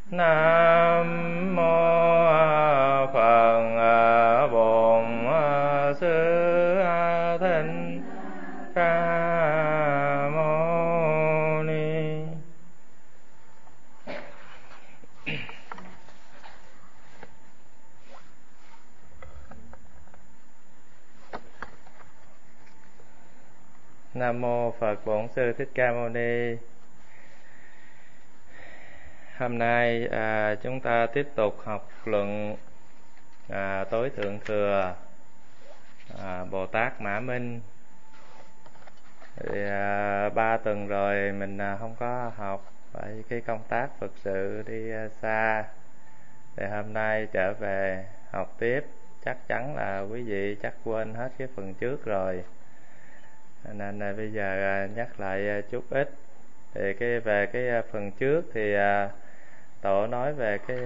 Nam mô Phật Bổn Sư Thích Ca Mâu Ni. Nam mô Phật Bổn Sư Thích Ca Mâu Ni. Hôm nay chúng ta tiếp tục học luận tối thượng thừa Bồ Tát Mã Minh. 3 tuần rồi mình không có học bởi cái công tác Phật sự đi xa. Thì hôm nay trở về học tiếp. Chắc chắn là quý vị chắc quên hết cái phần trước rồi, nên bây giờ nhắc lại chút ít. Thì về cái phần trước thì Tổ nói về cái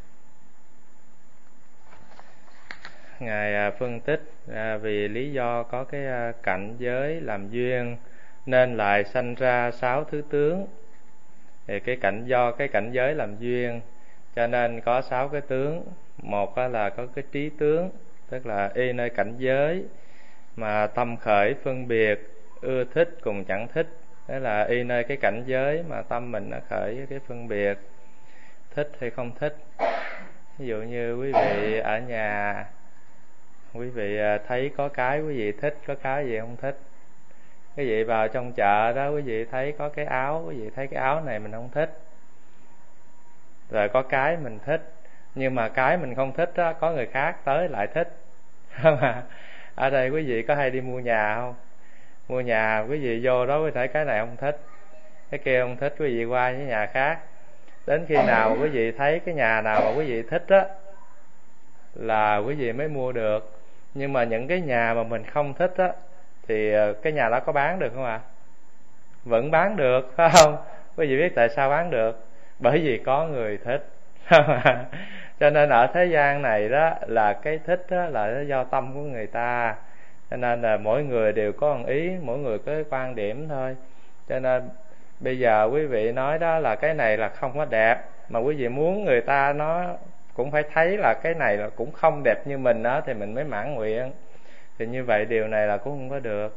Ngài phân tích vì lý do có cái cảnh giới làm duyên nên lại sanh ra 6 thứ tướng. Thì do cái cảnh giới làm duyên cho nên có 6 cái tướng. Một là có cái trí tướng, tức là y nơi cảnh giới mà tâm khởi phân biệt, ưa thích cùng chẳng thích. Đó là y nơi cái cảnh giới mà tâm mình nó khởi cái phân biệt, thích hay không thích. Ví dụ như quý vị ở nhà, quý vị thấy có cái quý vị thích, có cái gì không thích. Quý vị vào trong chợ đó, quý vị thấy có cái áo, quý vị thấy cái áo này mình không thích, rồi có cái mình thích, nhưng mà cái mình không thích đó, có người khác tới lại thích. Ở đây quý vị có hay đi mua nhà không? Mua nhà quý vị vô đó quý vị thấy cái này không thích, cái kia không thích, quý vị qua với nhà khác. Đến khi nào quý vị thấy cái nhà nào mà quý vị thích á là quý vị mới mua được. Nhưng mà những cái nhà mà mình không thích á thì cái nhà đó có bán được không ạ? Vẫn bán được, phải không? Quý vị biết tại sao bán được? Bởi vì có người thích. Cho nên ở thế gian này đó là cái thích đó là do tâm của người ta. Cho nên là mỗi người đều có một ý, mỗi người có cái quan điểm thôi. Cho nên bây giờ quý vị nói đó là cái này là không có đẹp, mà quý vị muốn người ta nó cũng phải thấy là cái này là cũng không đẹp như mình đó thì mình mới mãn nguyện. Thì như vậy điều này là cũng không có được.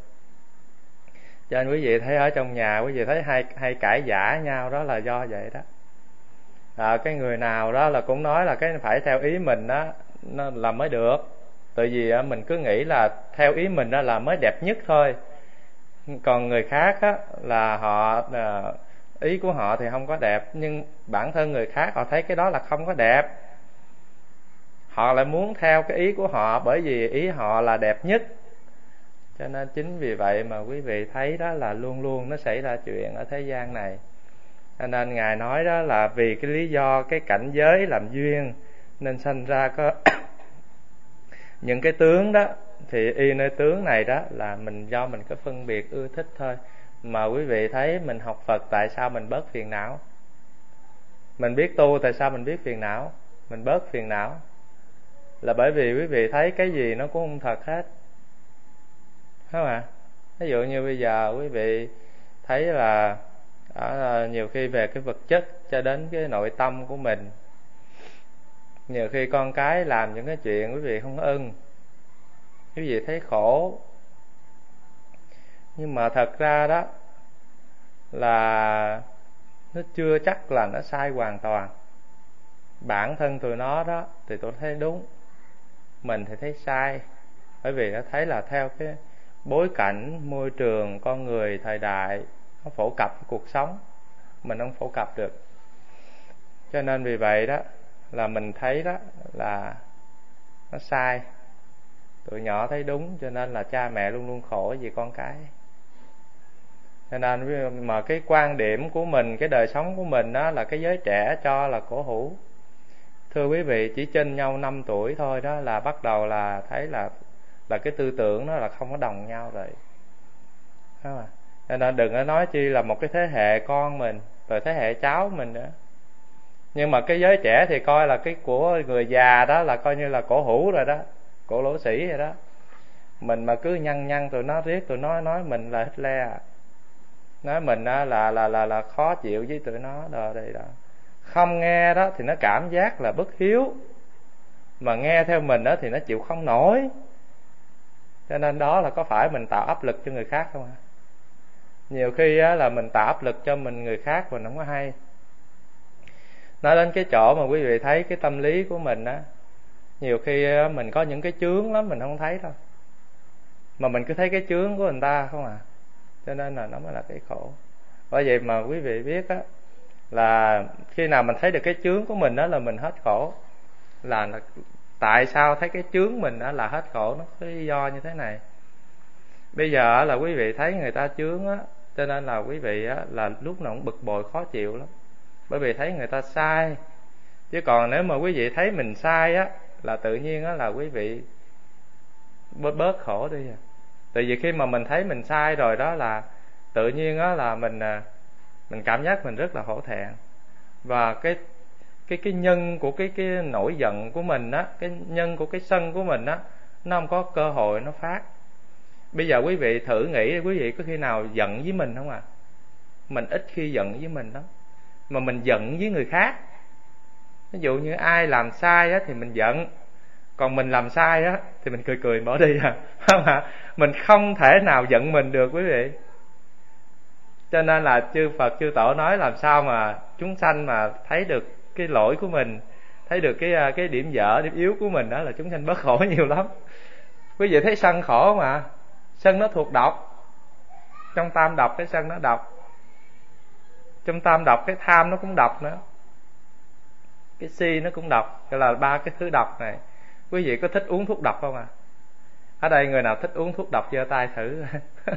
Cho nên quý vị thấy ở trong nhà quý vị thấy hay cãi vã nhau đó là do vậy đó. Cái người nào đó là cũng nói là cái phải theo ý mình đó nó là mới được. Tại vì mình cứ nghĩ là theo ý mình đó là mới đẹp nhất thôi. Còn người khác á là họ ý của họ thì không có đẹp, nhưng bản thân người khác họ thấy cái đó là không có đẹp, họ lại muốn theo cái ý của họ bởi vì ý họ là đẹp nhất. Cho nên chính vì vậy mà quý vị thấy đó là luôn luôn nó xảy ra chuyện ở thế gian này. Cho nên Ngài nói đó là vì cái lý do cái cảnh giới làm duyên nên sanh ra có những cái tướng đó. Thì y nơi tướng này đó là do mình có phân biệt ưa thích thôi. Mà quý vị thấy mình học Phật tại sao mình bớt phiền não? Mình biết tu tại sao mình biết phiền não? Mình bớt phiền não là bởi vì quý vị thấy cái gì nó cũng không thật hết, phải không ạ? Ví dụ như bây giờ quý vị thấy là nhiều khi về cái vật chất cho đến cái nội tâm của mình, nhiều khi con cái làm những cái chuyện quý vị không ưng, quý vị thấy khổ. Nhưng mà thật ra đó là nó chưa chắc là nó sai hoàn toàn. Bản thân tụi nó đó thì tôi thấy đúng, mình thì thấy sai. Bởi vì nó thấy là theo cái bối cảnh, môi trường, con người, thời đại nó phổ cập cái cuộc sống, mình không phổ cập được. Cho nên vì vậy đó là mình thấy đó là nó sai. Tụi nhỏ thấy đúng, cho nên là cha mẹ luôn luôn khổ vì con cái. Cho nên mà cái quan điểm của mình, cái đời sống của mình đó là cái giới trẻ cho là cổ hủ. Thưa quý vị, chỉ chênh nhau 5 tuổi thôi đó là bắt đầu là thấy là cái tư tưởng đó là không có đồng nhau rồi. Đúng không? Cho nên đừng có nói chi là một cái thế hệ con mình, rồi thế hệ cháu mình nữa. Nhưng mà cái giới trẻ thì coi là cái của người già đó là coi như là cổ hủ rồi đó, cổ lỗ sĩ rồi đó. Mình mà cứ nhăn tụi nó riết, tụi nó nói mình là Hitler, nói mình là khó chịu với tụi nó rồi đây đó. Không nghe đó thì nó cảm giác là bất hiếu, mà nghe theo mình đó thì nó chịu không nổi. Cho nên đó là có phải mình tạo áp lực cho người khác không ạ? Nhiều khi á, là mình tạo áp lực cho người khác mình không có hay. Nói đến cái chỗ mà quý vị thấy cái tâm lý của mình á, nhiều khi mình có những cái chướng lắm mình không thấy đâu, mà mình cứ thấy cái chướng của người ta không à. Cho nên là nó mới là cái khổ. Bởi vậy mà quý vị biết á, là khi nào mình thấy được cái chướng của mình đó là mình hết khổ. Là tại sao thấy cái chướng mình đó là hết khổ? Nó có lý do như thế này. Bây giờ là quý vị thấy người ta chướng á, cho nên là quý vị á, là lúc nào cũng bực bội khó chịu lắm, bởi vì thấy người ta sai. Chứ còn nếu mà quý vị thấy mình sai á, là tự nhiên á, là quý vị bớt khổ đi à. Tại vì khi mà mình thấy mình sai rồi đó, là tự nhiên á, là mình cảm giác mình rất là hổ thẹn. Và cái nhân của cái nổi giận của mình á, cái nhân của cái sân của mình á, nó không có cơ hội nó phát. Bây giờ quý vị thử nghĩ, quý vị có khi nào giận với mình không à? Mình ít khi giận với mình đó, mà mình giận với người khác. Ví dụ như ai làm sai á thì mình giận, còn mình làm sai á thì mình cười cười bỏ đi à. Không hả? Mình không thể nào giận mình được quý vị. Cho nên là chư Phật chư Tổ nói làm sao mà chúng sanh mà thấy được cái lỗi của mình, thấy được cái điểm dở, điểm yếu của mình, đó là chúng sanh bớt khổ nhiều lắm. Quý vị thấy sân khổ mà, sân nó thuộc độc. Trong tam độc cái sân nó độc, trong tam độc cái tham nó cũng độc nữa, cái si nó cũng độc. Gọi là ba cái thứ độc này. Quý vị có thích uống thuốc độc không à? Ở đây người nào thích uống thuốc độc giơ tay thử.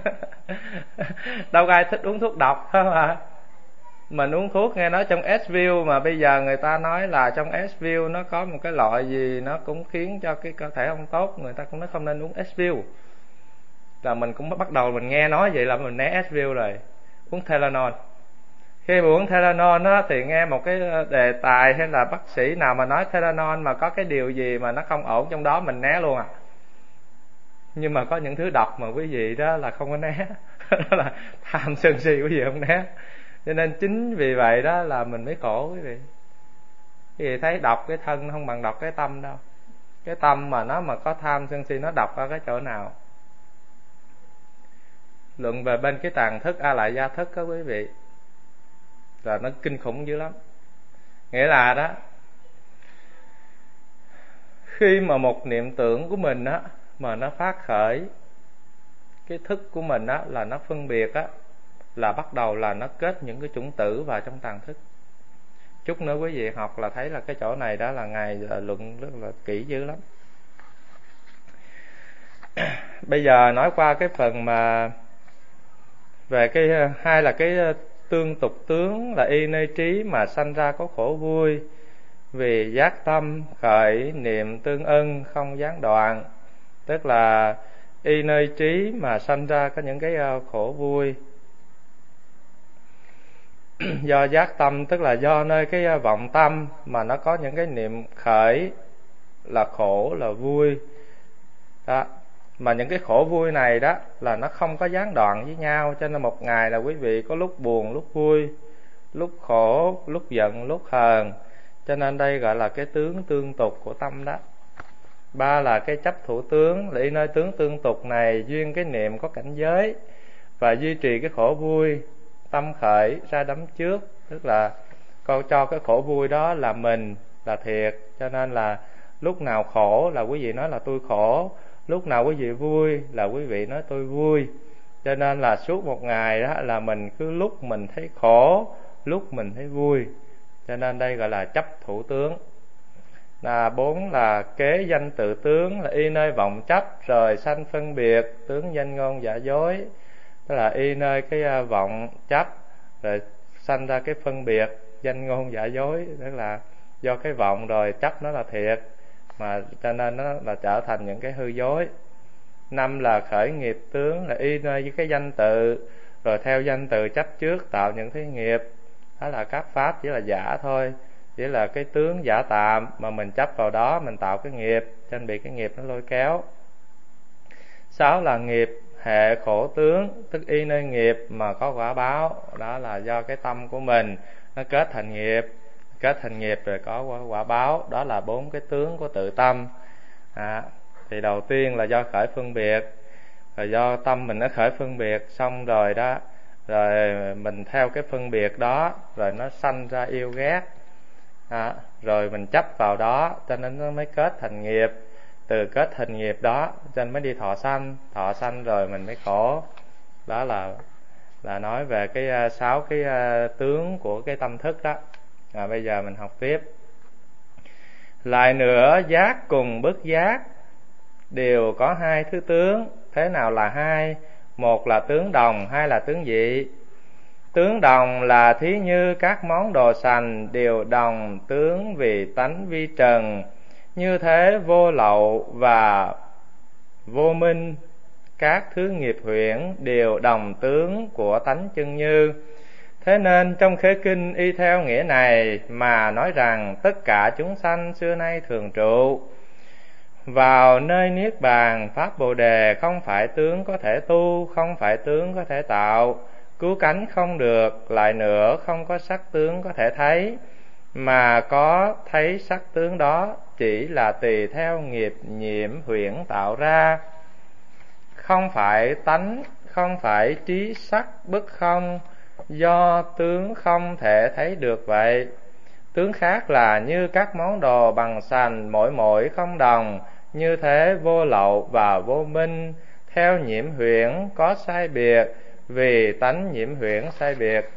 Đâu có ai thích uống thuốc độc không à? Mình uống thuốc nghe nói trong Advil, mà bây giờ người ta nói là trong Advil nó có một cái loại gì nó cũng khiến cho cái cơ thể không tốt, người ta cũng nói không nên uống Advil. Là mình cũng bắt đầu mình nghe nói vậy là mình né Advil rồi, uống Tylenol. Khi mà uống Tylenol á, thì nghe một cái đề tài hay là bác sĩ nào mà nói Tylenol mà có cái điều gì mà nó không ổn trong đó mình né luôn à. Nhưng mà có những thứ độc mà quý vị đó là không có né. Đó là tham sân si, quý vị không né. Cho nên chính vì vậy đó là mình mới khổ quý vị. Quý vị thấy độc cái thân không bằng độc cái tâm đâu. Cái tâm mà nó mà có tham sân si nó độc ở cái chỗ nào? Luận về bên cái tàn thức, a lại gia thức đó quý vị, là nó kinh khủng dữ lắm. Nghĩa là đó, khi mà một niệm tưởng của mình á mà nó phát khởi, cái thức của mình á là nó phân biệt á, là bắt đầu là nó kết những cái chủng tử vào trong tàn thức. Chút nữa quý vị học là thấy là cái chỗ này đó là ngài luận rất là kỹ dữ lắm. Bây giờ nói qua cái phần mà về cái hai là cái tương tục tướng, là y nơi trí mà sanh ra có khổ vui, vì giác tâm khởi niệm tương ưng không gián đoạn. Tức là y nơi trí mà sanh ra có những cái khổ vui. Do giác tâm, tức là do nơi cái vọng tâm mà nó có những cái niệm khởi là khổ là vui đó. Mà những cái khổ vui này đó là nó không có gián đoạn với nhau. Cho nên một ngày là quý vị có lúc buồn, lúc vui, lúc khổ, lúc giận, lúc hờn. Cho nên đây gọi là cái tướng tương tục của tâm đó. Ba là cái chấp thủ tướng, là y nơi tướng tương tục này duyên cái niệm có cảnh giới và duy trì cái khổ vui. Tâm khởi ra đắm trước, tức là con cho cái khổ vui đó là mình, là thiệt. Cho nên là lúc nào khổ là quý vị nói là tôi khổ, lúc nào quý vị vui là quý vị nói tôi vui. Cho nên là suốt một ngày đó là mình cứ lúc mình thấy khổ, lúc mình thấy vui. Cho nên đây gọi là chấp thủ tướng. Là bốn là kế danh tự tướng, là y nơi vọng chấp rồi sanh phân biệt, tướng danh ngôn giả dối. Tức là y nơi cái vọng chấp rồi sanh ra cái phân biệt, danh ngôn giả dối. Tức là do cái vọng rồi chấp nó là thiệt, mà cho nên nó là trở thành những cái hư dối. Năm là khởi nghiệp tướng, là y nơi với cái danh tự rồi theo danh từ chấp trước tạo những cái nghiệp. Đó là các pháp chỉ là giả thôi, chỉ là cái tướng giả tạm mà mình chấp vào đó mình tạo cái nghiệp, cho nên bị cái nghiệp nó lôi kéo. Sáu là nghiệp hệ khổ tướng, tức y nơi nghiệp mà có quả báo. Đó là do cái tâm của mình nó kết thành nghiệp, kết thành nghiệp rồi có quả báo. Đó là 4 cái tướng của tự tâm. Thì đầu tiên là do khởi phân biệt, rồi do tâm mình nó khởi phân biệt, xong rồi đó, rồi mình theo cái phân biệt đó, rồi nó sanh ra yêu ghét, rồi mình chấp vào đó, cho nên nó mới kết thành nghiệp. Từ kết thành nghiệp đó cho nên mới đi thọ sanh rồi mình mới khổ. Đó là nói về cái 6 cái tướng của cái tâm thức đó. Bây giờ mình học tiếp. Lại nữa, giác cùng bất giác đều có 2 thứ tướng. Thế nào là 2? Một là tướng đồng, 2 là tướng dị. Tướng đồng là thí như các món đồ sành đều đồng tướng vì tánh vi trần, như thế vô lậu và vô minh. Các thứ nghiệp huyễn đều đồng tướng của tánh chân như. Thế nên trong khế kinh y theo nghĩa này mà nói rằng tất cả chúng sanh xưa nay thường trụ vào nơi niết bàn pháp Bồ đề, không phải tướng có thể tu, không phải tướng có thể tạo, cứu cánh không được. Lại nữa, không có sắc tướng có thể thấy, mà có thấy sắc tướng đó chỉ là tùy theo nghiệp nhiễm huyễn tạo ra. Không phải tánh, không phải trí sắc bất không, do tướng không thể thấy được vậy. Tướng khác là như các món đồ bằng sành, mỗi mỗi không đồng, như thế vô lậu và vô minh. Theo nhiễm huyễn có sai biệt, vì tánh nhiễm huyễn sai biệt.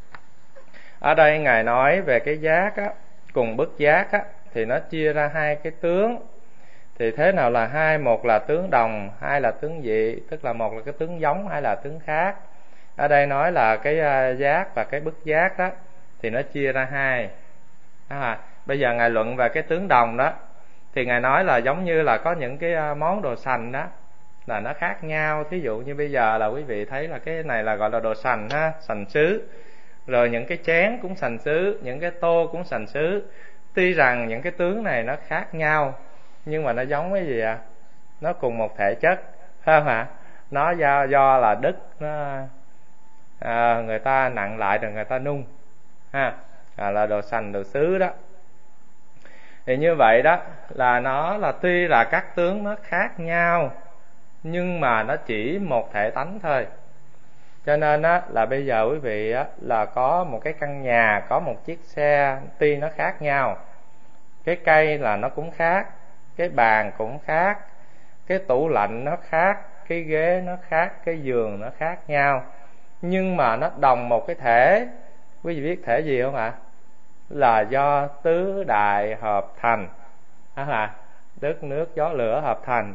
Ở đây Ngài nói về cái giác á, cùng bất giác á, thì nó chia ra 2 cái tướng. Thì thế nào là 2? Một là tướng đồng, 2 là tướng dị. Tức là một là cái tướng giống, 2 là tướng khác. Ở đây nói là cái giác và cái bất giác đó thì nó chia ra 2. Bây giờ Ngài luận về cái tướng đồng đó, thì Ngài nói là giống như là có những cái món đồ sành đó là nó khác nhau. Thí dụ như bây giờ là quý vị thấy là cái này là gọi là đồ sành ha, sành sứ. Rồi những cái chén cũng sành sứ, những cái tô cũng sành sứ. Tuy rằng những cái tướng này nó khác nhau, nhưng mà nó giống cái gì ạ? Nó cùng một thể chất, phải không ạ? Nó do là đất nó người ta nặng lại rồi người ta nung ha, là đồ sành đồ sứ đó. Thì như vậy đó là nó là tuy là các tướng nó khác nhau, nhưng mà nó chỉ một thể tánh thôi. Cho nên á là bây giờ quý vị á là có một cái căn nhà, có một chiếc xe, tuy nó khác nhau, cái cây là nó cũng khác, cái bàn cũng khác, cái tủ lạnh nó khác, cái ghế nó khác, cái giường nó khác nhau, nhưng mà nó đồng một cái thể. Quý vị biết thể gì không ạ? Là do tứ đại hợp thành, đất nước gió lửa hợp thành.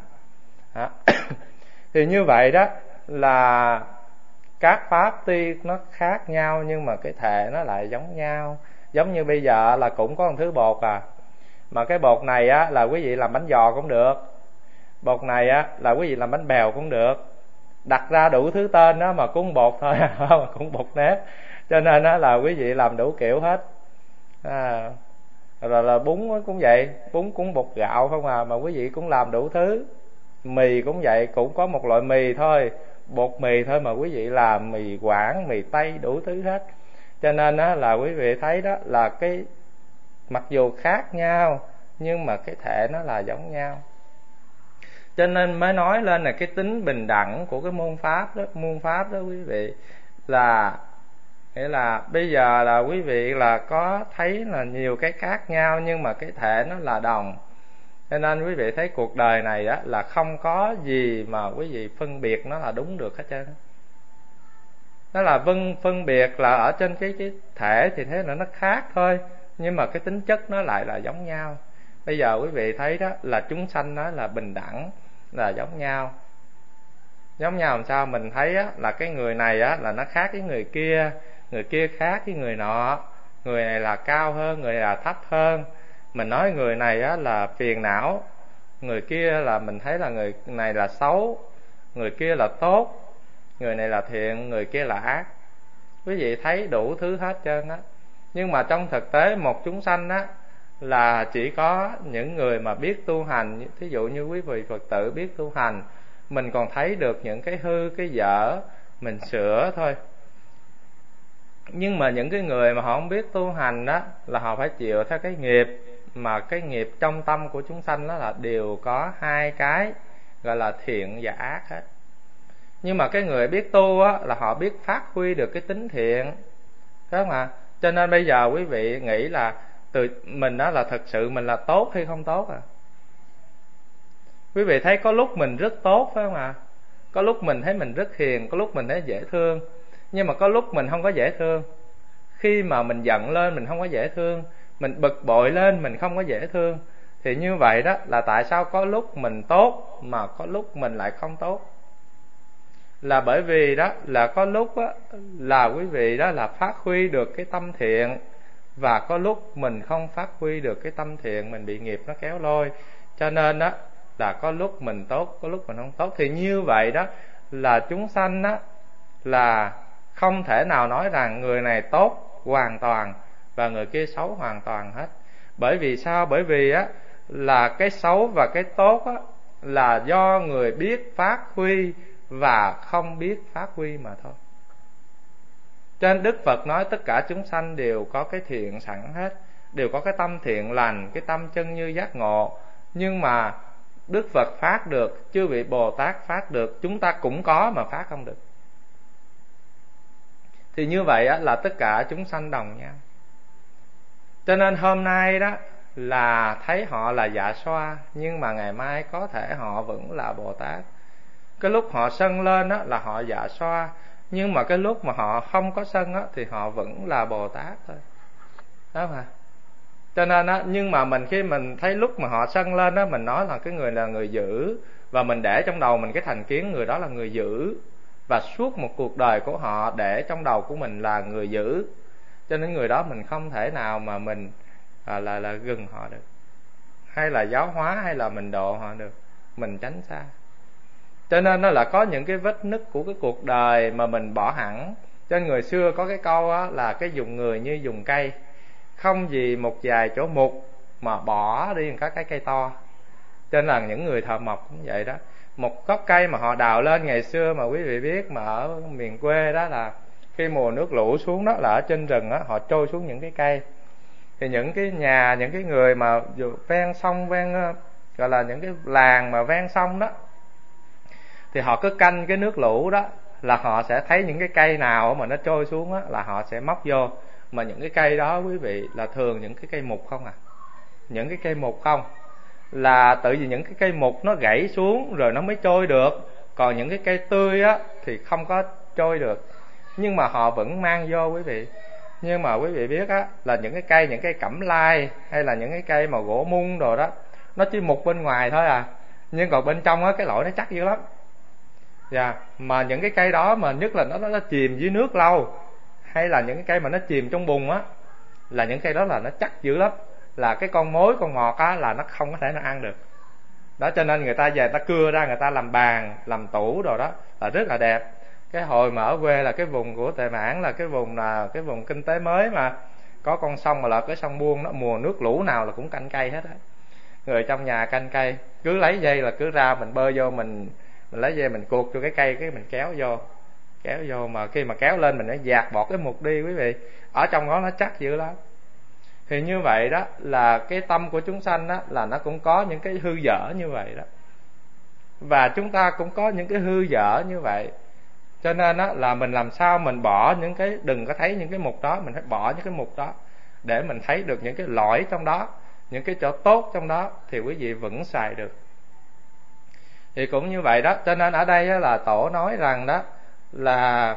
Thì như vậy đó là các pháp tuy nó khác nhau, nhưng mà cái thể nó lại giống nhau. Giống như bây giờ là cũng có một thứ bột mà cái bột này á là quý vị làm bánh giò cũng được, bột này á là quý vị làm bánh bèo cũng được. Đặt ra đủ thứ tên đó mà cũng bột thôi, cũng bột nếp. Cho nên á là quý vị làm đủ kiểu hết. Rồi là bún cũng vậy, bún cũng bột gạo không mà quý vị cũng làm đủ thứ. Mì cũng vậy, cũng có một loại mì thôi, bột mì thôi, mà quý vị làm mì Quảng, mì Tây, đủ thứ hết. Cho nên á là quý vị thấy đó là cái mặc dù khác nhau nhưng mà cái thể nó là giống nhau. Cho nên mới nói lên là cái tính bình đẳng của cái môn pháp đó quý vị, là nghĩa là bây giờ là quý vị là có thấy là nhiều cái khác nhau nhưng mà cái thể nó là đồng. Cho nên quý vị thấy cuộc đời này đó là không có gì mà quý vị phân biệt nó là đúng được hết trơn. Nó là phân biệt là ở trên cái thể thì thế là nó khác thôi, nhưng mà cái tính chất nó lại là giống nhau. Bây giờ quý vị thấy đó là chúng sanh nó là bình đẳng, là giống nhau. Giống nhau làm sao? Mình thấy á, là cái người này á, là nó khác với người kia khác với người nọ. Người này là cao hơn, người này là thấp hơn. Mình nói người này á, là phiền não, người kia là mình thấy là người này là xấu, người kia là tốt, người này là thiện, người kia là ác. Quý vị thấy đủ thứ hết trơn á. Nhưng mà trong thực tế một chúng sanh á là chỉ có những người mà biết tu hành. Thí dụ như quý vị Phật tử biết tu hành, mình còn thấy được những cái hư, cái dở, mình sửa thôi. Nhưng mà những cái người mà họ không biết tu hành đó là họ phải chịu theo cái nghiệp, mà cái nghiệp trong tâm của chúng sanh đó là đều có hai cái gọi là thiện và ác hết. Nhưng mà cái người biết tu á là họ biết phát huy được cái tính thiện, phải không ạ? Cho nên bây giờ quý vị nghĩ là từ mình đó là thật sự mình là tốt hay không tốt à? Quý vị thấy có lúc mình rất tốt, phải không ạ? Có lúc mình thấy mình rất hiền, có lúc mình thấy dễ thương, nhưng mà có lúc mình không có dễ thương. Khi mà mình giận lên mình không có dễ thương, mình bực bội lên mình không có dễ thương. Thì như vậy đó là tại sao có lúc mình tốt mà có lúc mình lại không tốt? Là bởi vì đó là có lúc đó, là quý vị đó là phát huy được cái tâm thiện, và có lúc mình không phát huy được cái tâm thiện, mình bị nghiệp nó kéo lôi. Cho nên đó là có lúc mình tốt, có lúc mình không tốt. Thì như vậy đó là chúng sanh đó là không thể nào nói rằng người này tốt hoàn toàn và người kia xấu hoàn toàn hết. Bởi vì sao? Bởi vì á là cái xấu và cái tốt á là do người biết phát huy và không biết phát huy mà thôi. Cho nên Đức Phật nói tất cả chúng sanh đều có cái thiện sẵn hết, đều có cái tâm thiện lành, cái tâm chân như giác ngộ. Nhưng mà Đức Phật phát được, chư vị Bồ Tát phát được, chúng ta cũng có mà phát không được. Thì như vậy á, là tất cả chúng sanh đồng nhau. Cho nên hôm nay đó là thấy họ là dạ xoa, nhưng mà ngày mai có thể họ vẫn là Bồ Tát. Cái lúc họ sân lên đó là họ dạ xoa, nhưng mà cái lúc mà họ không có sân á thì họ vẫn là Bồ Tát thôi, đó mà. Cho nên á, nhưng mà mình khi mình thấy lúc mà họ sân lên á, mình nói là cái người là người dữ, và mình để trong đầu mình cái thành kiến người đó là người dữ, và suốt một cuộc đời của họ để trong đầu của mình là người dữ. Cho nên người đó mình không thể nào mà mình là gần họ được, hay là giáo hóa, hay là mình độ họ được, mình tránh xa. Cho nên nó là có những cái vết nứt của cái cuộc đời mà mình bỏ hẳn. Cho nên người xưa có cái câu á, là cái dùng người như dùng cây, không vì một vài chỗ mục mà bỏ đi các cái cây to. Cho nên là những người thợ mộc cũng vậy đó. Một gốc cây mà họ đào lên ngày xưa mà quý vị biết, mà ở miền quê đó là khi mùa nước lũ xuống đó là ở trên rừng á, họ trôi xuống những cái cây. Thì những cái nhà, những cái người mà ven sông, ven gọi là những cái làng mà ven sông đó, thì họ cứ canh cái nước lũ đó, là họ sẽ thấy những cái cây nào mà nó trôi xuống á là họ sẽ móc vô. Mà những cái cây đó quý vị là thường những cái cây mục không à. Những cái cây mục không, là tự vì những cái cây mục nó gãy xuống rồi nó mới trôi được. Còn những cái cây tươi á thì không có trôi được, nhưng mà họ vẫn mang vô quý vị. Nhưng mà quý vị biết á, là những cây cẩm lai, hay là những cái cây mà gỗ mung đồ đó, nó chỉ mục bên ngoài thôi à, nhưng còn bên trong á cái lõi nó chắc dữ lắm. Dạ, mà những cái cây đó mà nhất là nó chìm dưới nước lâu, hay là những cái cây mà nó chìm trong bùn á, là những cây đó là nó chắc dữ lắm, là cái con mối con mọt á là nó không có thể nó ăn được. Đó, cho nên người ta về người ta cưa ra, người ta làm bàn, làm tủ đồ đó là rất là đẹp. Cái hồi mà ở quê là cái vùng của Tệ Mãn là cái vùng kinh tế mới, mà có con sông mà là cái sông Buông đó, mùa nước lũ nào là cũng canh cây hết á. Người trong nhà canh cây, cứ lấy dây là cứ ra mình bơi vô, mình lấy dây mình cuột cho cái cây, cái mình kéo vô, mà khi mà kéo lên mình nó dạt bọt cái mục đi quý vị, ở trong đó nó chắc dữ lắm. Thì như vậy đó là cái tâm của chúng sanh đó là nó cũng có những cái hư dở như vậy đó, và chúng ta cũng có những cái hư dở như vậy. Cho nên đó là mình làm sao mình bỏ những cái, đừng có thấy những cái mục đó, mình phải bỏ những cái mục đó để mình thấy được những cái lỗi trong đó, những cái chỗ tốt trong đó, thì quý vị vẫn xài được. Thì cũng như vậy đó. Cho nên ở đây là Tổ nói rằng đó là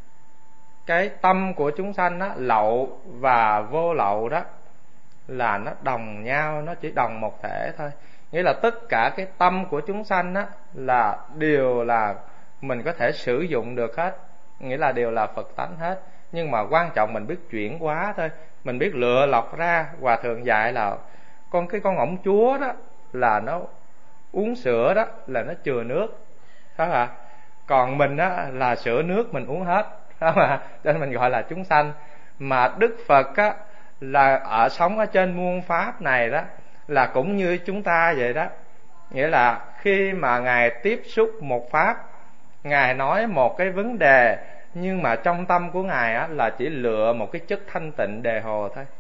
cái tâm của chúng sanh đó, lậu và vô lậu đó là nó đồng nhau, nó chỉ đồng một thể thôi. Nghĩa là tất cả cái tâm của chúng sanh đó là đều là mình có thể sử dụng được hết, nghĩa là đều là Phật tánh hết. Nhưng mà quan trọng mình biết chuyển hóa thôi, mình biết lựa lọc ra. Hòa thượng dạy là con ổng chúa đó là nó uống sữa đó là nó chừa nước, đó là. Còn mình á là sữa nước mình uống hết, đó mà. Cho nên mình gọi là chúng sanh. Mà Đức Phật á là sống ở trên muôn pháp này đó là cũng như chúng ta vậy đó. Nghĩa là khi mà Ngài tiếp xúc một pháp, Ngài nói một cái vấn đề nhưng mà trong tâm của Ngài á là chỉ lựa một cái chất thanh tịnh đề hồ thôi.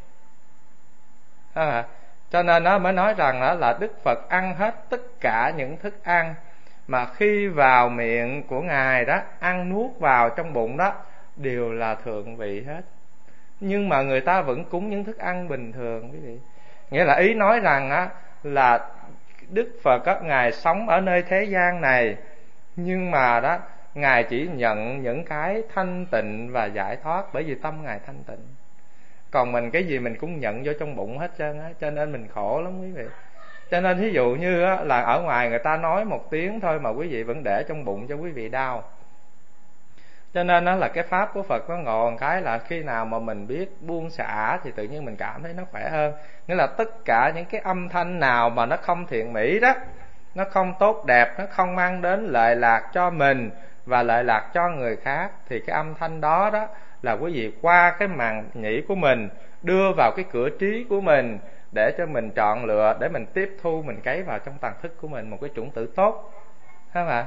Cho nên nó mới nói rằng đó là Đức Phật ăn hết tất cả những thức ăn mà khi vào miệng của Ngài đó, ăn nuốt vào trong bụng đó đều là thượng vị hết. Nhưng mà người ta vẫn cúng những thức ăn bình thường, quý vị. Nghĩa là ý nói rằng á là Đức Phật á, Ngài sống ở nơi thế gian này, nhưng mà đó Ngài chỉ nhận những cái thanh tịnh và giải thoát, bởi vì tâm Ngài thanh tịnh. Còn mình cái gì mình cũng nhận vô trong bụng hết trơn á, cho nên mình khổ lắm quý vị. Cho nên ví dụ như á, là ở ngoài người ta nói một tiếng thôi mà quý vị vẫn để trong bụng cho quý vị đau. Cho nên đó là cái pháp của Phật nó ngộ một cái là khi nào mà mình biết buông xả thì tự nhiên mình cảm thấy nó khỏe hơn. Nghĩa là tất cả những cái âm thanh nào mà nó không thiện mỹ đó, nó không tốt đẹp, nó không mang đến lợi lạc cho mình và lợi lạc cho người khác, thì cái âm thanh đó đó là quý vị qua cái màng nhĩ của mình đưa vào cái cửa trí của mình để cho mình chọn lựa, để mình tiếp thu, mình cấy vào trong tàng thức của mình một cái chủng tử tốt. Thấy không ạ?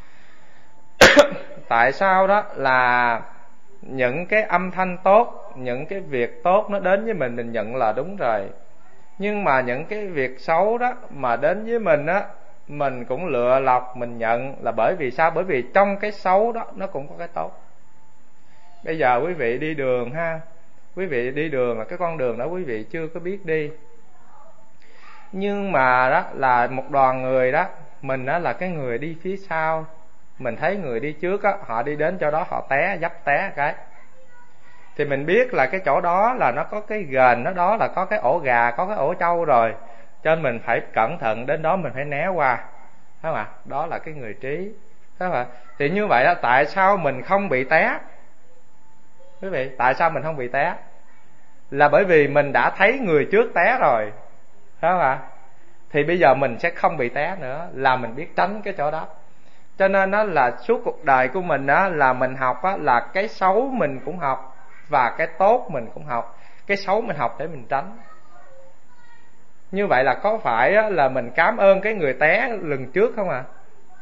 Tại sao đó là những cái âm thanh tốt, những cái việc tốt nó đến với mình nhận là đúng rồi. Nhưng mà những cái việc xấu đó mà đến với mình á, mình cũng lựa lọc mình nhận là bởi vì sao? Bởi vì trong cái xấu đó nó cũng có cái tốt. Bây giờ quý vị đi đường ha, quý vị đi đường là cái con đường đó quý vị chưa có biết đi, nhưng mà đó là một đoàn người đó, mình đó là cái người đi phía sau, mình thấy người đi trước á, họ đi đến chỗ đó họ té, dấp té cái, thì mình biết là cái chỗ đó là nó có cái ghềnh, nó đó là có cái ổ gà, có cái ổ trâu rồi, cho nên mình phải cẩn thận đến đó, mình phải né qua. Thấy không ạ? Đó là cái người trí. Thấy không ạ? Thì như vậy đó, tại sao mình không bị té? Quý vị, tại sao mình không bị té? Là bởi vì mình đã thấy người trước té rồi. Thấy không ạ? Thì bây giờ mình sẽ không bị té nữa, là mình biết tránh cái chỗ đó. Cho nên đó là suốt cuộc đời của mình đó là mình học đó, là cái xấu mình cũng học và cái tốt mình cũng học. Cái xấu mình học để mình tránh. Như vậy là có phải là mình cảm ơn cái người té lần trước không ạ?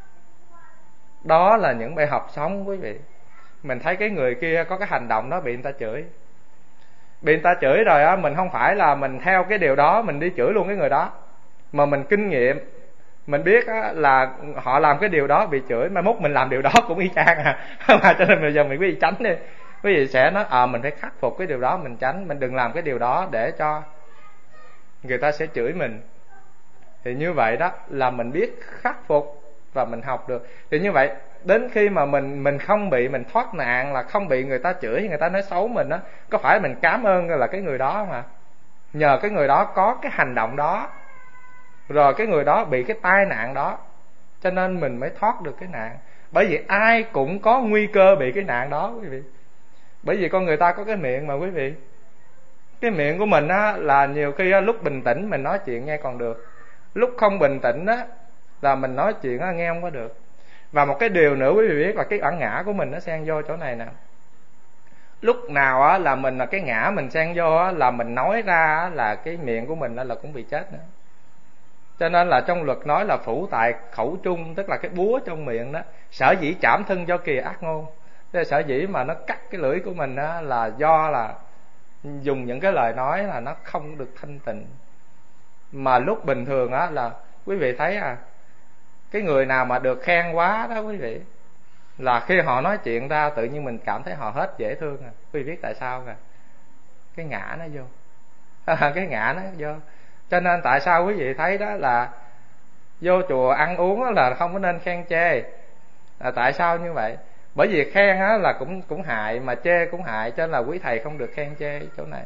Đó là những bài học sống quý vị. Mình thấy cái người kia có cái hành động đó bị người ta chửi, bị người ta chửi rồi á, mình không phải là mình theo cái điều đó mình đi chửi luôn cái người đó, mà mình kinh nghiệm, mình biết á, là họ làm cái điều đó bị chửi, mai mốt mình làm điều đó cũng y chang à. Cho nên bây giờ mình quý vị tránh đi, quý vị sẽ nói mình phải khắc phục cái điều đó, mình tránh, mình đừng làm cái điều đó để cho người ta sẽ chửi mình. Thì như vậy đó là mình biết khắc phục và mình học được. Thì như vậy đến khi mà mình không bị, mình thoát nạn là không bị người ta chửi, người ta nói xấu mình đó, có phải mình cảm ơn là cái người đó mà nhờ cái người đó có cái hành động đó, rồi cái người đó bị cái tai nạn đó, cho nên mình mới thoát được cái nạn. Bởi vì ai cũng có nguy cơ bị cái nạn đó quý vị. Bởi vì con người ta có cái miệng mà quý vị. Cái miệng của mình á là nhiều khi á, lúc bình tĩnh mình nói chuyện nghe còn được, lúc không bình tĩnh á là mình nói chuyện á nghe không có được. Và một cái điều nữa quý vị biết là cái bản ngã của mình nó xen vô chỗ này nè. Lúc nào á là mình là cái ngã mình xen vô á, là mình nói ra á, là cái miệng của mình là cũng bị chết nữa. Cho nên là trong luật nói là phủ tại khẩu trung, tức là cái búa trong miệng đó, sở dĩ chảm thân do kỳ ác ngôn. Thế là sở dĩ mà nó cắt cái lưỡi của mình á, là do là dùng những cái lời nói là nó không được thanh tịnh. Mà lúc bình thường á là quý vị thấy cái người nào mà được khen quá đó quý vị, là khi họ nói chuyện ra tự nhiên mình cảm thấy họ hết dễ thương Quý vị biết tại sao kìa? Cái ngã nó vô. Cái ngã nó vô. Cho nên tại sao quý vị thấy đó là vô chùa ăn uống là không có nên khen chê. Tại sao như vậy? Bởi vì khen á là cũng hại, mà chê cũng hại, cho nên là quý thầy không được khen chê chỗ này.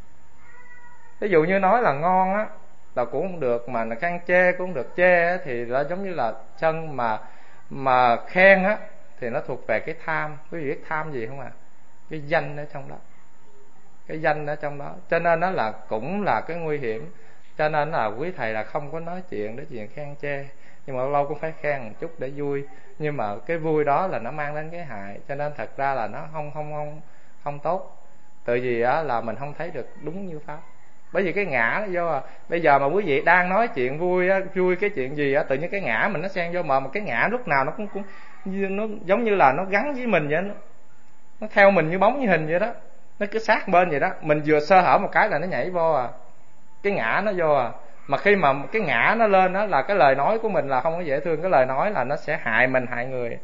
Ví dụ như nói là ngon á là cũng không được, mà khen chê cũng không được. Chê á thì nó giống như là sân, mà khen á thì nó thuộc về cái tham. Quý vị biết tham gì không ạ? Cái danh ở trong đó, cái danh ở trong đó. Cho nên nó là cũng là cái nguy hiểm. Cho nên là quý thầy là không có nói chuyện để chuyện khen chê, nhưng mà lâu cũng phải khen một chút để vui. Nhưng mà cái vui đó là nó mang đến cái hại, cho nên thật ra là nó không tốt. Tại vì á là mình không thấy được đúng như pháp. Bởi vì cái ngã nó vô bây giờ mà quý vị đang nói chuyện vui á, vui cái chuyện gì á, tự nhiên cái ngã mình nó xen vô, mà cái ngã lúc nào nó cũng nó giống như là nó gắn với mình vậy đó. nó theo mình như bóng như hình vậy đó, nó cứ sát bên vậy đó. Mình vừa sơ hở một cái là nó nhảy vô à, cái ngã nó vô à. Mà khi mà cái ngã nó lên đó là cái lời nói của mình là không có dễ thương, cái lời nói là nó sẽ hại mình hại người.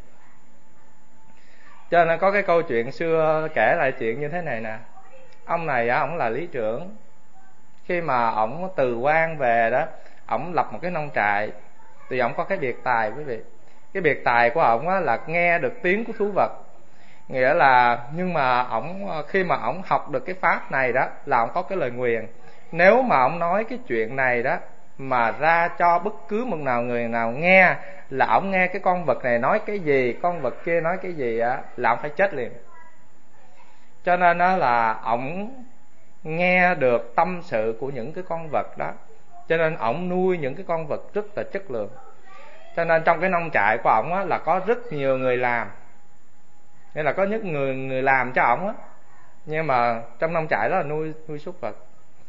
Cho nên có cái câu chuyện xưa kể lại chuyện như thế này nè. Ông này á, ổng là lý trưởng. Khi mà ổng từ quan về đó, ổng lập một cái nông trại. Thì ổng có cái biệt tài quý vị. Cái biệt tài của ổng á là nghe được tiếng của thú vật. Nghĩa là, nhưng mà ổng khi mà ổng học được cái pháp này đó là ổng có cái lời nguyền. Nếu mà ổng nói cái chuyện này đó mà ra cho bất cứ một người nào nghe, là ổng nghe cái con vật này nói cái gì, con vật kia nói cái gì á, là ổng phải chết liền. Cho nên đó là ổng nghe được tâm sự của những cái con vật đó, cho nên ổng nuôi những cái con vật rất là chất lượng. Cho nên trong cái nông trại của ổng á là có rất nhiều người làm, nghĩa là có những người làm cho ổng á, nhưng mà trong nông trại đó là nuôi súc vật.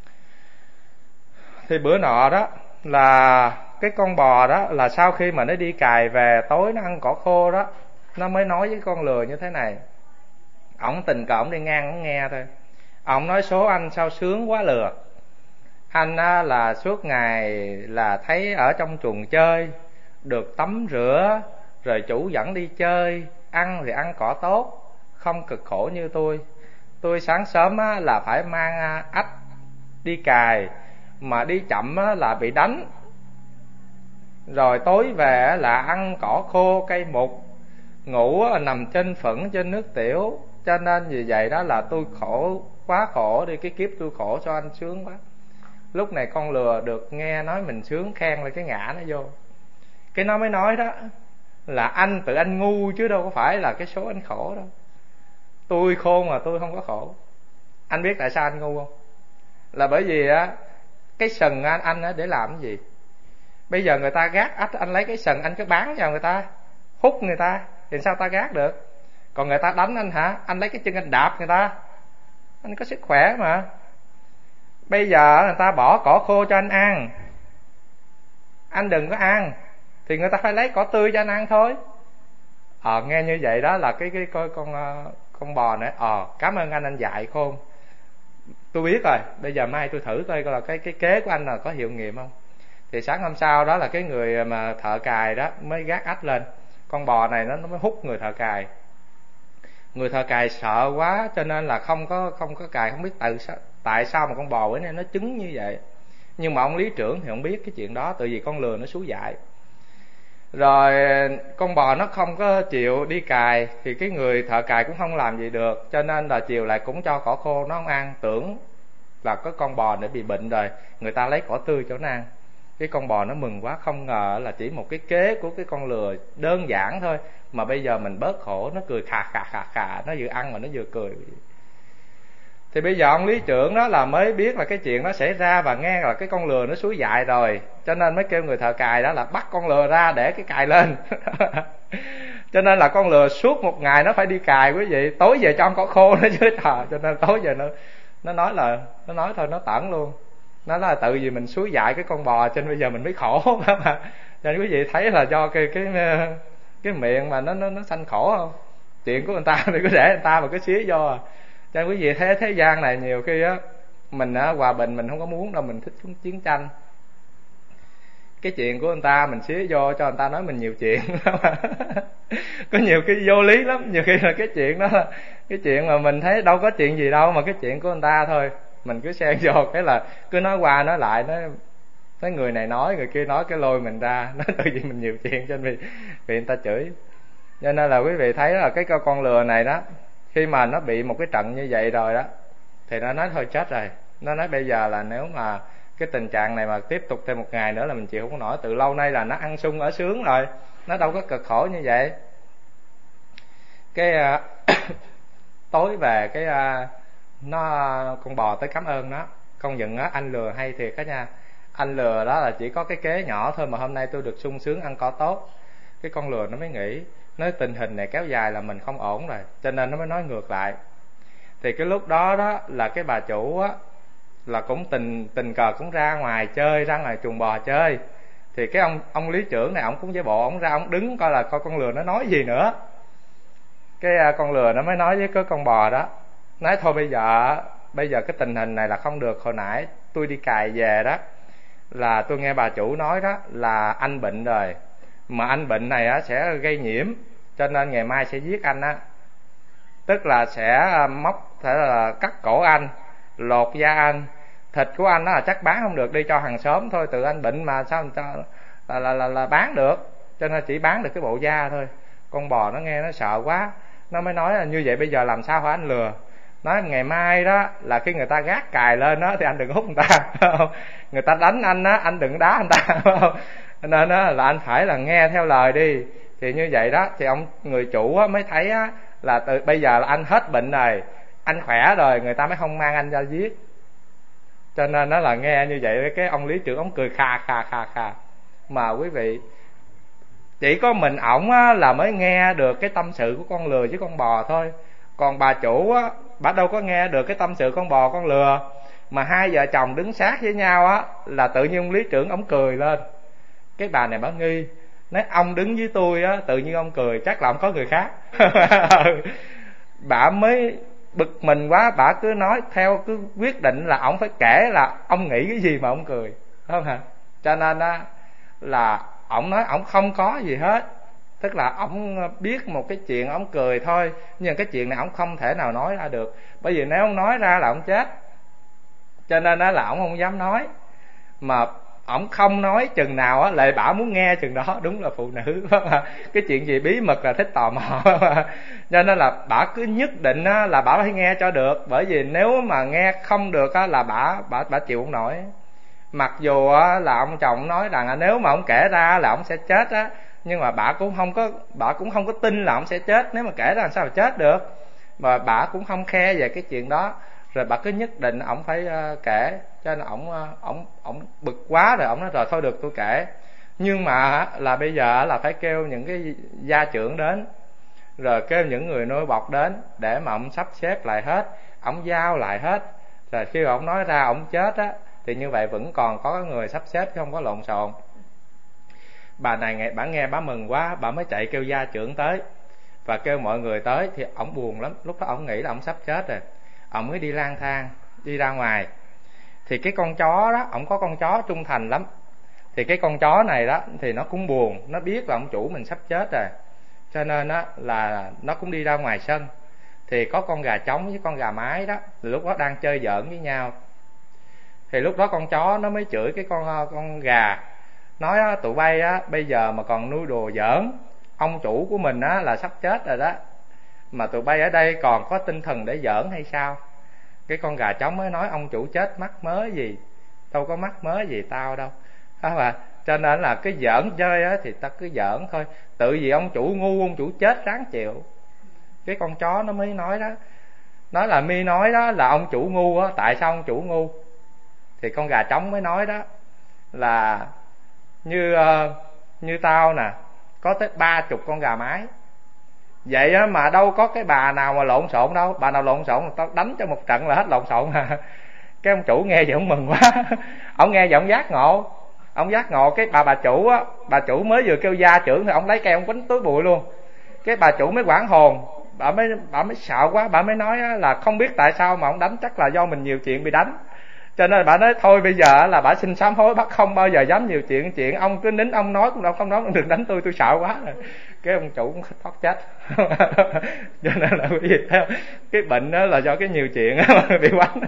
Thì bữa nọ đó là cái con bò đó là sau khi mà nó đi cày về, tối nó ăn cỏ khô đó, nó mới nói với con lừa như thế này. Ổng tình cờ ổng đi ngang ổng nghe thôi. Ổng nói: số anh sao sướng quá lừa. Anh á, là suốt ngày là thấy ở trong chuồng chơi, được tắm rửa, rồi chủ dẫn đi chơi, ăn thì ăn cỏ tốt, không cực khổ như tôi. Tôi sáng sớm á, là phải mang ách đi cày, mà đi chậm á, là bị đánh. Rồi tối về là ăn cỏ khô cây mục, ngủ nằm trên phẫn trên nước tiểu. Cho nên vì vậy đó là tôi khổ, quá khổ đi, cái kiếp tôi khổ, cho anh sướng quá. Lúc này con lừa được nghe nói mình sướng, khen lại cái ngã nó vô. Cái nó mới nói đó là anh tự anh ngu chứ đâu có phải là cái số anh khổ đâu. Tôi khôn mà tôi không có khổ. Anh biết tại sao anh ngu không? Là bởi vì á, cái sừng anh để làm cái gì? Bây giờ người ta gác ách, anh lấy cái sừng anh cứ bán vào người ta, hút người ta, thì sao ta gác được? Còn người ta đánh anh hả? Anh lấy cái chân anh đạp người ta, anh có sức khỏe mà. Bây giờ người ta bỏ cỏ khô cho anh ăn, anh đừng có ăn, thì người ta phải lấy cỏ tươi cho anh ăn thôi. Nghe như vậy đó là cái con bò này, cảm ơn anh dạy khôn. Tôi biết rồi, bây giờ mai tôi thử coi là cái kế của anh là có hiệu nghiệm không. Thì sáng hôm sau đó là cái người mà thợ cài đó mới gác ách lên. Con bò này nó mới hút người thợ cài. Người thợ cài sợ quá cho nên là không có cài, không biết tại sao mà con bò bữa nay nó chứng như vậy. Nhưng mà ông lý trưởng thì không biết cái chuyện đó, tại vì con lừa nó xúi dại. Rồi con bò nó không có chịu đi cài, thì cái người thợ cài cũng không làm gì được, cho nên là chiều lại cũng cho cỏ khô nó không ăn, tưởng là có con bò để bị bệnh rồi, người ta lấy cỏ tươi cho nó ăn. Cái con bò nó mừng quá, không ngờ là chỉ một cái kế của cái con lừa đơn giản thôi mà bây giờ mình bớt khổ. Nó cười khà khà, nó vừa ăn mà nó vừa cười. Thì bây giờ ông lý trưởng đó là mới biết là cái chuyện đó xảy ra, và nghe là cái con lừa nó xúi dại rồi, cho nên mới kêu người thợ cài đó là bắt con lừa ra để cái cài lên. Cho nên là con lừa suốt một ngày nó phải đi cài quý vị, tối về cho con cỏ khô nó chứ. Cho nên tối giờ nó nói thôi, nó tẩn luôn. Nó là tự vì mình xúi dại cái con bò, cho nên bây giờ mình mới khổ. Mà cho nên quý vị thấy là do cái miệng mà nó sanh khổ không? Chuyện của người ta thì cứ để người ta mà cứ xía vô à. Cho nên quý vị thấy thế gian này nhiều khi á, mình hòa bình mình không có muốn đâu, mình thích chiến tranh. Cái chuyện của người ta mình xía vô cho người ta nói mình nhiều chuyện. Có nhiều cái vô lý lắm. Nhiều khi là cái chuyện đó là cái chuyện mà mình thấy đâu có chuyện gì đâu, mà cái chuyện của người ta thôi, mình cứ xen vô cái là cứ nói qua nói lại, nói người này nói người kia nói, cái lôi mình ra, nói tự vì mình nhiều chuyện cho nên vì người ta chửi. Cho nên là quý vị thấy là cái con lừa này đó, khi mà nó bị một cái trận như vậy rồi đó, thì nó nói thôi chết rồi. Nó nói bây giờ là nếu mà cái tình trạng này mà tiếp tục thêm một ngày nữa là mình chịu không nổi. Từ lâu nay là nó ăn sung ở sướng rồi, nó đâu có cực khổ như vậy. Cái tối về cái con bò tới cảm ơn nó. Công nhận á, anh lừa hay thiệt đó nha. Anh lừa đó là chỉ có cái kế nhỏ thôi mà hôm nay tôi được sung sướng ăn cỏ tốt. Cái con lừa nó mới nghĩ, nói tình hình này kéo dài là mình không ổn rồi, cho nên nó mới nói ngược lại. Thì cái lúc đó đó là cái bà chủ á là cũng tình cờ cũng ra ngoài chơi, ra ngoài chuồng bò chơi. Thì cái ông lý trưởng này, ông cũng giả bộ ông ra, ông đứng coi là coi con lừa nó nói gì nữa. Cái con lừa nó mới nói với cái con bò đó, nói thôi bây giờ cái tình hình này là không được. Hồi nãy tôi đi cày về đó, là tôi nghe bà chủ nói đó là anh bệnh rồi, mà anh bệnh này á sẽ gây nhiễm, cho nên ngày mai sẽ giết anh á. Tức là sẽ móc, thể là cắt cổ anh, lột da anh, thịt của anh đó là chắc bán không được, đi cho hàng xóm thôi, tự anh bệnh mà sao cho là bán được, cho nên chỉ bán được cái bộ da thôi. Con bò nó nghe nó sợ quá, nó mới nói là như vậy bây giờ làm sao hả anh lừa? Nói ngày mai đó là khi người ta gác cài lên đó thì anh đừng hút người ta, người ta đánh anh á, anh đừng đá anh ta, nên đó là anh phải là nghe theo lời đi. Thì như vậy đó thì ông người chủ á mới thấy á là từ bây giờ là anh hết bệnh rồi, anh khỏe rồi, người ta mới không mang anh ra giết. Cho nên nó là nghe như vậy, cái ông lý trưởng ông cười kha kha kha kha. Mà quý vị, chỉ có mình ổng á là mới nghe được cái tâm sự của con lừa với con bò thôi. Còn bà chủ á, bà đâu có nghe được cái tâm sự con bò con lừa. Mà hai vợ chồng đứng sát với nhau á, là tự nhiên ông lý trưởng ông cười lên. Cái bà này bà nghi, nói ông đứng với tôi á, tự nhiên ông cười, chắc là ông có người khác. Bà mới bực mình quá, bà cứ nói theo, cứ quyết định là ông phải kể là ông nghĩ cái gì mà ông cười, đúng không hả? Cho nên á là ổng nói ổng không có gì hết, tức là ổng biết một cái chuyện ổng cười thôi, nhưng cái chuyện này ổng không thể nào nói ra được, bởi vì nếu ông nói ra là ổng chết. Cho nên đó là ổng không dám nói, mà ổng không nói chừng nào á lại bảo muốn nghe chừng đó. Đúng là phụ nữ, cái chuyện gì bí mật là thích tò mò. Cho nên là bà cứ nhất định á là bà phải nghe cho được, bởi vì nếu mà nghe không được á là bà chịu không nổi. Mặc dù á là ông chồng nói rằng nếu mà ông kể ra là ông sẽ chết á, nhưng mà bà cũng không có tin là ông sẽ chết. Nếu mà kể ra làm sao mà chết được, mà bà cũng không khe về cái chuyện đó. Rồi bà cứ nhất định ổng phải kể, cho nên ổng bực quá rồi ổng nói rồi thôi được tôi kể. Nhưng mà là bây giờ là phải kêu những cái gia trưởng đến, rồi kêu những người nuôi bọc đến để mà ổng sắp xếp lại hết, ổng giao lại hết. Rồi khi ổng nói ra ổng chết á thì như vậy vẫn còn có người sắp xếp chứ không có lộn xộn. Bà này bà nghe bà mừng quá, bà mới chạy kêu gia trưởng tới và kêu mọi người tới. Thì ổng buồn lắm, lúc đó ổng nghĩ là ổng sắp chết rồi, ổng mới đi lang thang đi ra ngoài. Thì cái con chó đó, ổng có con chó trung thành lắm, thì cái con chó này đó thì nó cũng buồn, nó biết là ông chủ mình sắp chết rồi, cho nên đó là nó cũng đi ra ngoài sân. Thì có con gà trống với con gà mái đó, lúc đó đang chơi giỡn với nhau. Thì lúc đó con chó nó mới chửi cái con gà, nói tụi bay á bây giờ mà còn nuôi đùa giỡn, ông chủ của mình á là sắp chết rồi đó, mà tụi bay ở đây còn có tinh thần để giỡn hay sao? Cái con gà trống mới nói ông chủ chết mắc mớ gì, đâu có mắc mớ gì tao đâu, phải không ạ? Cho nên là cái giỡn chơi á thì ta cứ giỡn thôi, tự vì ông chủ ngu, ông chủ chết ráng chịu. Cái con chó nó mới nói đó, nói là mi nói đó là ông chủ ngu á, tại sao ông chủ ngu? Thì con gà trống mới nói đó là như tao nè, có tới 30 con gà mái, vậy á mà đâu có cái bà nào mà lộn xộn đâu, bà nào lộn xộn tao đánh cho một trận là hết lộn xộn à. Cái ông chủ nghe vậy ông mừng quá, ông nghe vậy ông giác ngộ. Cái bà chủ á, bà chủ mới vừa kêu gia trưởng thì ông lấy cây ông quánh túi bụi luôn. Cái bà chủ mới hoảng hồn, bà mới sợ quá, bà mới nói là không biết tại sao mà ông đánh, chắc là do mình nhiều chuyện bị đánh. Cho nên bà nói thôi bây giờ là bà xin sám hối, bác không bao giờ dám nhiều chuyện, ông cứ nín ông nói cũng đâu, không nói đừng đánh tôi sợ quá rồi. Cái ông chủ cũng thoát chết. Cho nên là quý vị thấy không? Cái bệnh đó là do cái nhiều chuyện mà bị quánh.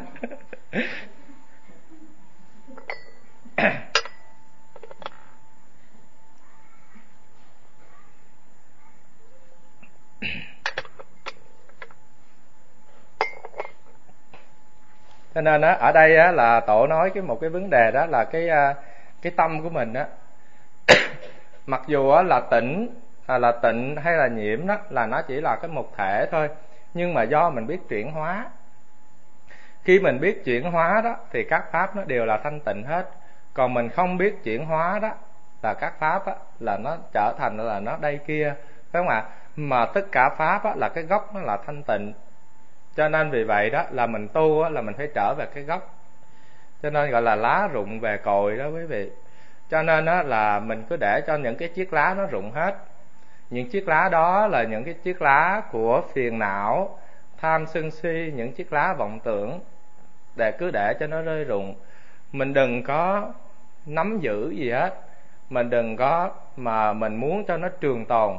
Cho nên á ở đây á là tổ nói một cái vấn đề đó là cái tâm của mình á. Mặc dù á là tịnh hay là nhiễm đó là nó chỉ là cái một thể thôi, nhưng mà do mình biết chuyển hóa. Khi mình biết chuyển hóa đó thì các pháp nó đều là thanh tịnh hết. Còn mình không biết chuyển hóa đó là các pháp á là nó trở thành là nó đây kia, phải không ạ? Mà tất cả pháp á là cái gốc nó là thanh tịnh. Cho nên vì vậy đó là mình tu á là mình phải trở về cái gốc. Cho nên gọi là lá rụng về cội đó quý vị. Cho nên đó là mình cứ để cho những cái chiếc lá nó rụng hết. Những chiếc lá đó là những cái chiếc lá của phiền não, tham sân si, những chiếc lá vọng tưởng, cứ để cho nó rơi rụng. Mình đừng có nắm giữ gì hết, mình đừng có mà mình muốn cho nó trường tồn.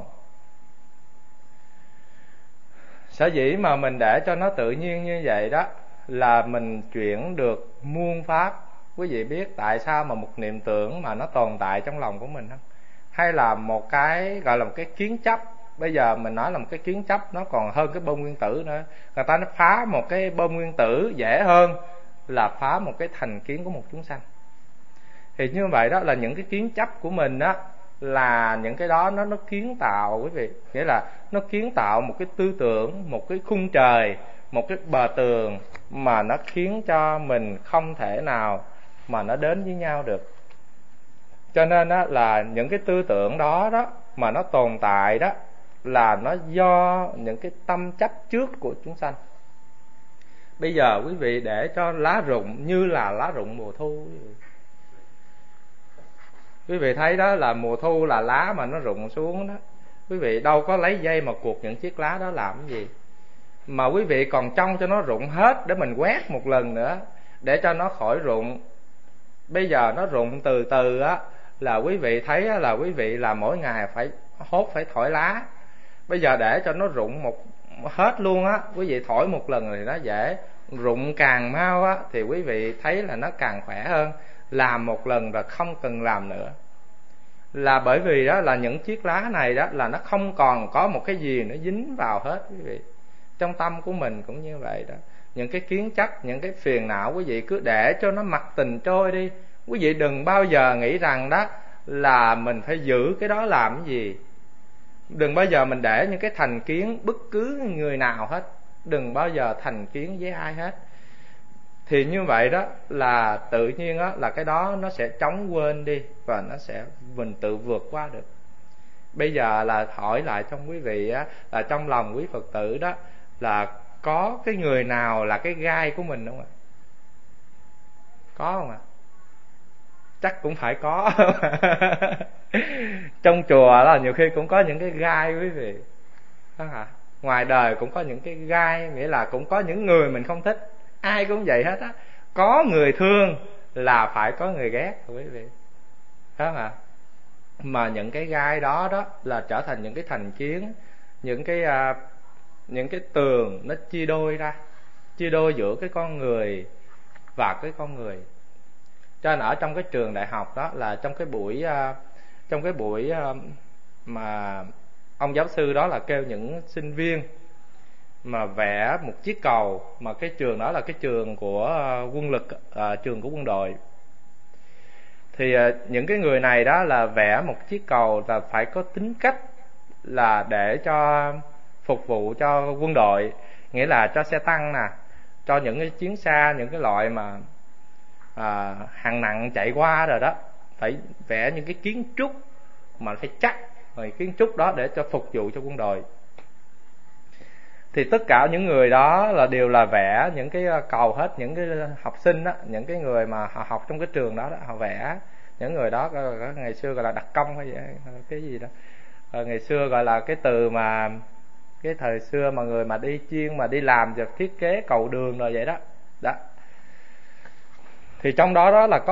Sở dĩ mà mình để cho nó tự nhiên như vậy đó là mình chuyển được muôn pháp. Quý vị biết tại sao mà một niệm tưởng mà nó tồn tại trong lòng của mình không? Hay là một cái gọi là một cái kiến chấp. Bây giờ mình nói là một cái kiến chấp nó còn hơn cái bom nguyên tử nữa. Người ta nó phá một cái bom nguyên tử dễ hơn là phá một cái thành kiến của một chúng sanh. Thì như vậy đó là những cái kiến chấp của mình đó, là những cái đó nó kiến tạo quý vị. Nghĩa là nó kiến tạo một cái tư tưởng, một cái khung trời, một cái bờ tường mà nó khiến cho mình không thể nào mà nó đến với nhau được. Cho nên đó là những cái tư tưởng đó đó mà nó tồn tại đó là nó do những cái tâm chấp trước của chúng sanh. Bây giờ quý vị để cho lá rụng như là lá rụng mùa thu. Quý vị thấy đó là mùa thu là lá mà nó rụng xuống đó. Quý vị đâu có lấy dây mà cuột những chiếc lá đó làm cái gì. Mà quý vị còn trông cho nó rụng hết để mình quét một lần nữa để cho nó khỏi rụng. Bây giờ nó rụng từ từ á, là quý vị thấy á, là quý vị là mỗi ngày phải hốt phải thổi lá. Bây giờ để cho nó rụng một hết luôn á, quý vị thổi một lần thì nó dễ. Rụng càng mau á thì quý vị thấy là nó càng khỏe hơn. Làm một lần và không cần làm nữa. Là bởi vì đó là những chiếc lá này đó là nó không còn có một cái gì nó dính vào hết quý vị. Trong tâm của mình cũng như vậy đó. Những cái kiến chấp, những cái phiền não quý vị cứ để cho nó mặc tình trôi đi. Quý vị đừng bao giờ nghĩ rằng đó là mình phải giữ cái đó làm cái gì. Đừng bao giờ mình để những cái thành kiến bất cứ người nào hết. Đừng bao giờ thành kiến với ai hết. Thì như vậy đó là tự nhiên đó là cái đó nó sẽ chóng quên đi và nó sẽ mình tự vượt qua được. Bây giờ là hỏi lại trong quý vị á, là trong lòng quý Phật tử đó là có cái người nào là cái gai của mình không ạ? Có không ạ? Chắc cũng phải có. Trong chùa là nhiều khi cũng có những cái gai quý vị. Đó hả? Ngoài đời cũng có những cái gai, nghĩa là cũng có những người mình không thích. Ai cũng vậy hết á. Có người thương là phải có người ghét quý vị. Đó hả? Mà những cái gai đó đó là trở thành những cái thành kiến, những cái tường nó chia đôi ra, chia đôi giữa cái con người và cái con người. Cho nên ở trong cái trường đại học đó là trong cái buổi mà ông giáo sư đó là kêu những sinh viên mà vẽ một chiếc cầu, mà cái trường đó là cái trường của quân lực, trường của quân đội. Thì những cái người này đó là vẽ một chiếc cầu là phải có tính cách là để cho phục vụ cho quân đội, nghĩa là cho xe tăng nè, cho những cái chiến xa, những cái loại mà hạng nặng chạy qua rồi đó, phải vẽ những cái kiến trúc mà phải chắc, rồi kiến trúc đó để cho phục vụ cho quân đội. Thì tất cả những người đó là đều là vẽ những cái cầu hết, những cái học sinh đó, những cái người mà họ học trong cái trường đó, họ vẽ. Những người đó ngày xưa gọi là đặc công hay cái gì đó, ngày xưa gọi là cái từ mà cái thời xưa mà người mà đi chuyên mà đi làm việc thiết kế cầu đường rồi vậy đó. Đó. Thì trong đó là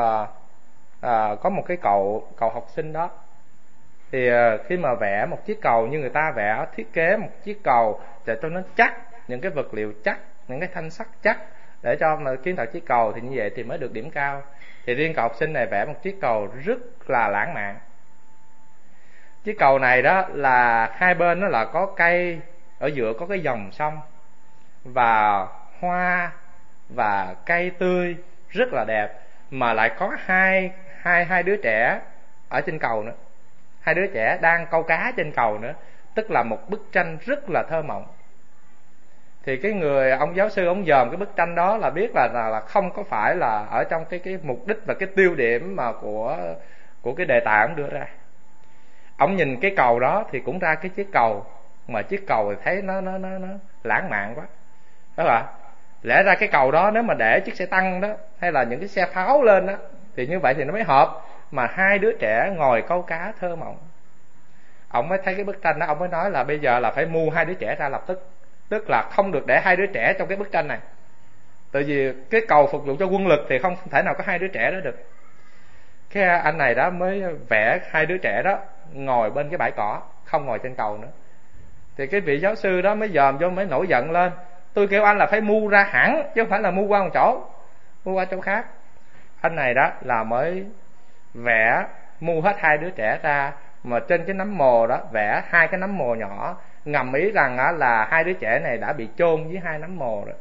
có một cái cầu học sinh đó. Thì khi mà vẽ một chiếc cầu, như người ta vẽ thiết kế một chiếc cầu để cho nó chắc, những cái vật liệu chắc, những cái thanh sắt chắc để cho mà kiến tạo chiếc cầu, thì như vậy thì mới được điểm cao. Thì riêng cậu học sinh này vẽ một chiếc cầu rất là lãng mạn. Chiếc cầu này đó là hai bên nó là có cây, ở giữa có cái dòng sông và hoa và cây tươi rất là đẹp, mà lại có hai đứa trẻ ở trên cầu nữa. Hai đứa trẻ đang câu cá trên cầu nữa, tức là một bức tranh rất là thơ mộng. Thì cái người ông giáo sư ông dòm cái bức tranh đó là biết là không có phải là ở trong cái mục đích và cái tiêu điểm mà của cái đề tài ông đưa ra. Ông nhìn cái cầu đó thì cũng ra cái chiếc cầu, mà chiếc cầu thì thấy nó lãng mạn quá. Đó là lẽ ra cái cầu đó nếu mà để chiếc xe tăng đó hay là những cái xe pháo lên đó thì như vậy thì nó mới hợp, mà hai đứa trẻ ngồi câu cá thơ mộng. Ông mới thấy cái bức tranh đó, ông mới nói là bây giờ là phải mua 2 đứa trẻ ra lập tức, tức là không được để 2 đứa trẻ trong cái bức tranh này, tại vì cái cầu phục vụ cho quân lực thì không thể nào có 2 đứa trẻ đó được. Cái anh này đó mới vẽ 2 đứa trẻ đó ngồi bên cái bãi cỏ, không ngồi trên cầu nữa. Thì cái vị giáo sư đó mới dòm vô, mới nổi giận lên: tôi kêu anh là phải mua ra hẳn chứ không phải là mua qua một chỗ, mua qua chỗ khác. Anh này đó là mới vẽ mua hết 2 đứa trẻ ra, mà trên cái nấm mồ đó vẽ 2 cái nấm mồ nhỏ, ngầm ý rằng là 2 đứa trẻ này đã bị chôn với 2 nấm mồ rồi.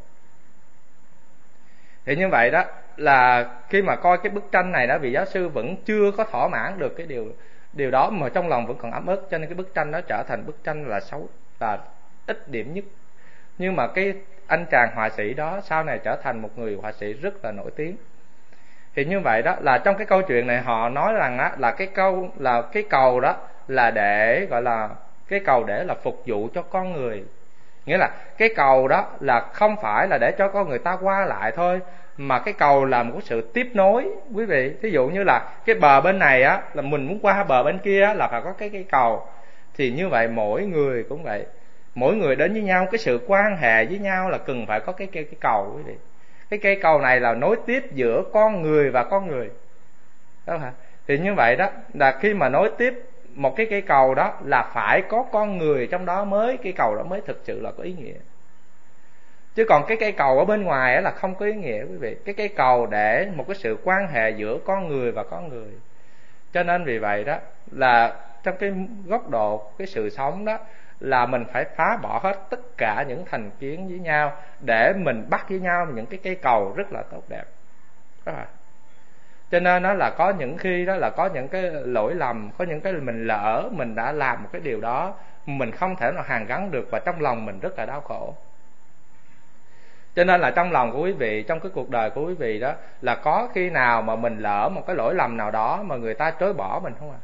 Thì như vậy đó là khi mà coi cái bức tranh này đó, vị giáo sư vẫn chưa có thỏa mãn được cái điều đó, mà trong lòng vẫn còn ấm ức, cho nên cái bức tranh đó trở thành bức tranh là xấu, là ít điểm nhất. Nhưng mà cái anh chàng họa sĩ đó sau này trở thành một người họa sĩ rất là nổi tiếng. Thì như vậy đó là trong cái câu chuyện này họ nói rằng á, là cái cầu đó là để gọi là cái cầu để là phục vụ cho con người. Nghĩa là cái cầu đó là không phải là để cho con người ta qua lại thôi, mà cái cầu là một sự tiếp nối quý vị. Thí dụ như là cái bờ bên này á, là mình muốn qua bờ bên kia á, là phải có cái cầu. Thì như vậy mỗi người cũng vậy, mỗi người đến với nhau, cái sự quan hệ với nhau là cần phải có cái cầu quý vị. Cái cây cầu này là nối tiếp giữa con người và con người đó hả? Thì như vậy đó là khi mà nối tiếp một cái cây cầu đó là phải có con người trong đó, mới cây cầu đó mới thực sự là có ý nghĩa. Chứ còn cái cây cầu ở bên ngoài là không có ý nghĩa quý vị. Cái cây cầu để một cái sự quan hệ giữa con người và con người. Cho nên vì vậy đó là trong cái góc độ cái sự sống đó là mình phải phá bỏ hết tất cả những thành kiến với nhau, để mình bắt với nhau những cái cây cầu rất là tốt đẹp đó. Cho nên đó là có những khi đó là có những cái lỗi lầm, có những cái mình lỡ mình đã làm một cái điều đó mình không thể nào hàn gắn được, và trong lòng mình rất là đau khổ. Cho nên là trong lòng của quý vị, trong cái cuộc đời của quý vị đó, là có khi nào mà mình lỡ một cái lỗi lầm nào đó mà người ta chối bỏ mình không ạ?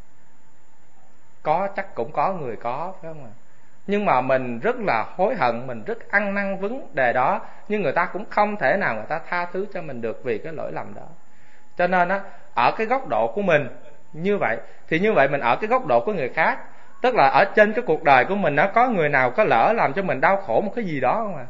Có, chắc cũng có người có, phải không ạ? Nhưng mà mình rất là hối hận, mình rất ăn năn vấn đề đó, nhưng người ta cũng không thể nào người ta tha thứ cho mình được vì cái lỗi lầm đó. Cho nên á, ở cái góc độ của mình như vậy, thì như vậy mình ở cái góc độ của người khác, tức là ở trên cái cuộc đời của mình nó có người nào có lỡ làm cho mình đau khổ một cái gì đó không ạ?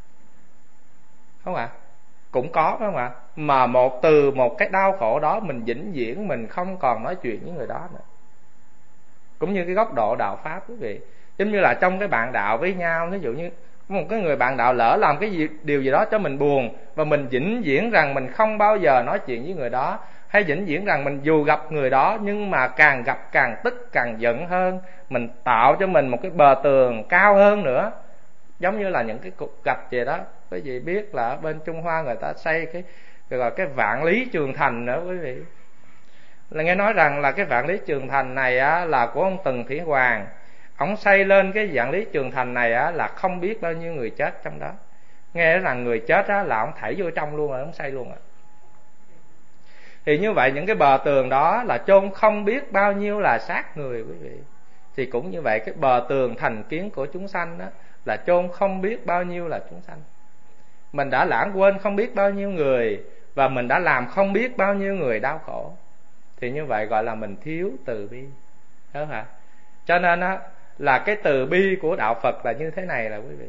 Không ạ? Cũng có, phải không ạ? Mà từ một cái đau khổ đó mình vĩnh viễn mình không còn nói chuyện với người đó nữa. Cũng như cái góc độ đạo pháp quý vị, giống như là trong cái bạn đạo với nhau, ví dụ như một cái người bạn đạo lỡ làm điều gì đó cho mình buồn, và mình vĩnh viễn rằng mình không bao giờ nói chuyện với người đó, hay vĩnh viễn rằng mình dù gặp người đó nhưng mà càng gặp càng tức càng giận hơn, mình tạo cho mình một cái bờ tường cao hơn nữa, giống như là những cái cục gạch vậy đó. Quý vị biết là ở bên Trung Hoa người ta xây cái Vạn Lý Trường Thành nữa quý vị. Là nghe nói rằng là cái Vạn Lý Trường Thành này á, là của ông Tần Thủy Hoàng. Ông xây lên cái Vạn Lý Trường Thành này á, là không biết bao nhiêu người chết trong đó. Nghe rằng người chết á, là ông thảy vô trong luôn rồi, ông xây luôn rồi. Thì như vậy những cái bờ tường đó là chôn không biết bao nhiêu là xác người quý vị. Thì cũng như vậy, cái bờ tường thành kiến của chúng sanh đó là chôn không biết bao nhiêu là chúng sanh. Mình đã lãng quên không biết bao nhiêu người, và mình đã làm không biết bao nhiêu người đau khổ. Thì như vậy gọi là mình thiếu từ bi, đúng hả? Cho nên á, là cái từ bi của đạo Phật là như thế này là quý vị.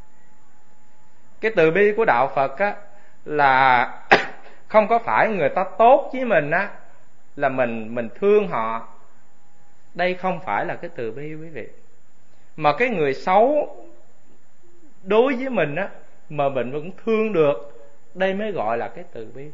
Cái từ bi của đạo Phật á, là không có phải người ta tốt với mình á là mình thương họ. Đây không phải là cái từ bi quý vị. Mà cái người xấu đối với mình á mà mình vẫn thương được, đây mới gọi là cái từ bi.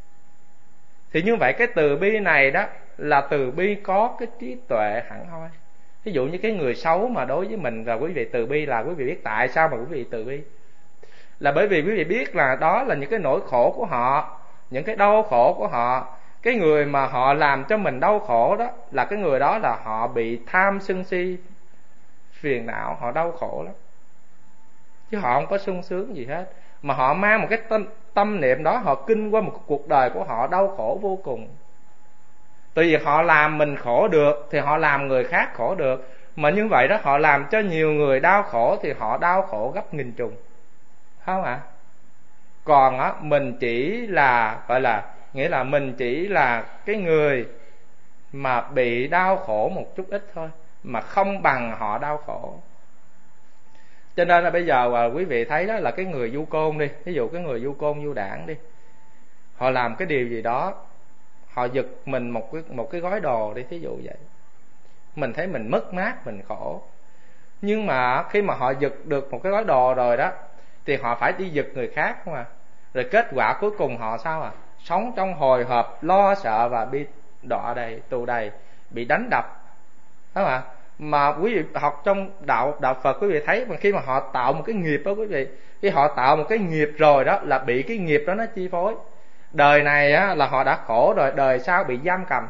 Thì như vậy cái từ bi này đó là từ bi có cái trí tuệ hẳn hoi. Ví dụ như cái người xấu mà đối với mình, là quý vị từ bi, là quý vị biết tại sao mà quý vị từ bi. Là bởi vì quý vị biết là đó là những cái nỗi khổ của họ, những cái đau khổ của họ. Cái người mà họ làm cho mình đau khổ đó, là cái người đó là họ bị tham sân si phiền não, họ đau khổ lắm. Chứ họ không có sung sướng gì hết. Mà họ mang một cái tâm niệm đó, họ kinh qua một cuộc đời của họ đau khổ vô cùng. Tại vì họ làm mình khổ được thì họ làm người khác khổ được. Mà như vậy đó, họ làm cho nhiều người đau khổ thì họ đau khổ gấp nghìn trùng, không ạ? Còn á, mình chỉ là gọi là, nghĩa là mình chỉ là cái người mà bị đau khổ một chút ít thôi, mà không bằng họ đau khổ. Cho nên là bây giờ quý vị thấy đó là cái người du côn đi, ví dụ cái người du côn du đảng đi, họ làm cái điều gì đó, họ giật mình một cái gói đồ đi, thí dụ vậy, mình thấy mình mất mát, mình khổ. Nhưng mà khi mà họ giật được một cái gói đồ rồi đó, thì họ phải đi giật người khác không à. Rồi kết quả cuối cùng họ sao à? Sống trong hồi hộp, lo sợ và bị đọa đầy, tù đầy, bị đánh đập. Đúng không ạ? Mà quý vị học trong đạo Phật, quý vị thấy mà khi mà họ tạo một cái nghiệp đó quý vị, khi họ tạo một cái nghiệp rồi đó là bị cái nghiệp đó nó chi phối. Đời này á, là họ đã khổ rồi, đời sau bị giam cầm.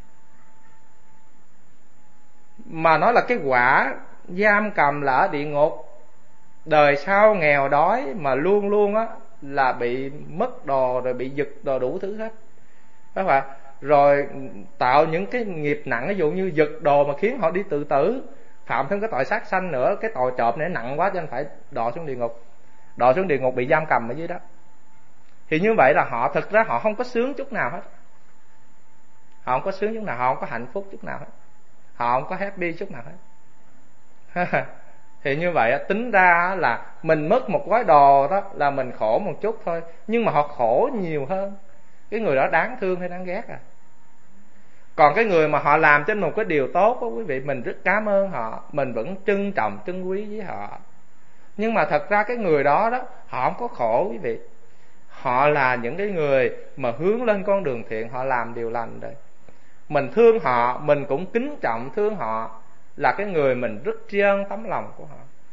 Mà nói là cái quả giam cầm là ở địa ngục, đời sau nghèo đói mà luôn luôn á là bị mất đồ, rồi bị giật đồ đủ thứ hết. Đúng không ạ? Rồi tạo những cái nghiệp nặng, ví dụ như giật đồ mà khiến họ đi tự tử, phạm thêm cái tội sát sanh nữa, cái tội trộm này nặng quá cho nên phải đọa xuống địa ngục. Đọa xuống địa ngục bị giam cầm ở dưới đó. Thì như vậy là họ thực ra họ không có sướng chút nào hết. Họ không có sướng chút nào, họ không có hạnh phúc chút nào hết, họ không có happy chút nào hết. Thì như vậy tính ra là mình mất một gói đồ đó là mình khổ một chút thôi, nhưng mà họ khổ nhiều hơn. Cái người đó đáng thương hay đáng ghét à? Còn cái người mà họ làm trên một cái điều tốt đó, quý vị, mình rất cảm ơn họ, mình vẫn trân trọng trân quý với họ. Nhưng mà thật ra cái người đó đó, họ không có khổ quý vị. Họ là những cái người mà hướng lên con đường thiện, họ làm điều lành rồi. Mình thương họ, mình cũng kính trọng thương họ, là cái người mình rất tri ân tấm lòng của họ.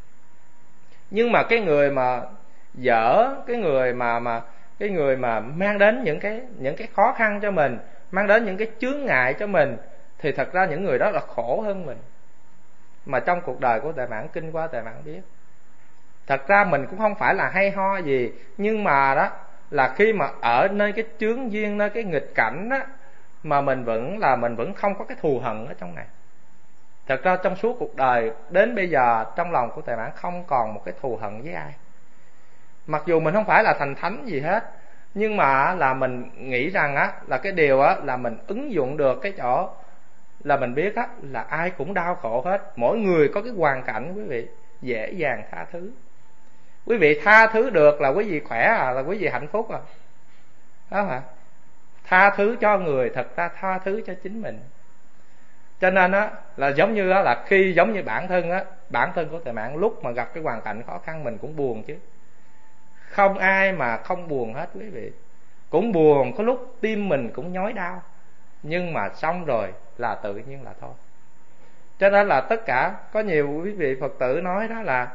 Nhưng mà cái người mà dở, cái người mà mang đến những cái khó khăn cho mình, mang đến những cái chướng ngại cho mình, thì thật ra những người đó là khổ hơn mình. Mà trong cuộc đời của Tệ Mãn kinh qua Tệ Mãn biết, thật ra mình cũng không phải là hay ho gì, nhưng mà đó là khi mà ở nơi cái chướng duyên, nơi cái nghịch cảnh đó, mà mình vẫn không có cái thù hận ở trong này. Thật ra trong suốt cuộc đời đến bây giờ, trong lòng của Tệ Mãn không còn một cái thù hận với ai. Mặc dù mình không phải là thành thánh gì hết, nhưng mà là mình nghĩ rằng á, là cái điều á là mình ứng dụng được cái chỗ là mình biết á là ai cũng đau khổ hết, mỗi người có cái hoàn cảnh, quý vị dễ dàng tha thứ. Quý vị tha thứ được là quý vị khỏe à, là quý vị hạnh phúc à. Đó hả? Tha thứ cho người, thật ra tha thứ cho chính mình. Cho nên á là giống như đó, là khi giống như bản thân của Tệ Mãn lúc mà gặp cái hoàn cảnh khó khăn mình cũng buồn chứ. Không ai mà không buồn hết quý vị. Cũng buồn, có lúc tim mình cũng nhói đau, nhưng mà xong rồi là tự nhiên là thôi. Cho nên là tất cả, có nhiều quý vị Phật tử nói đó là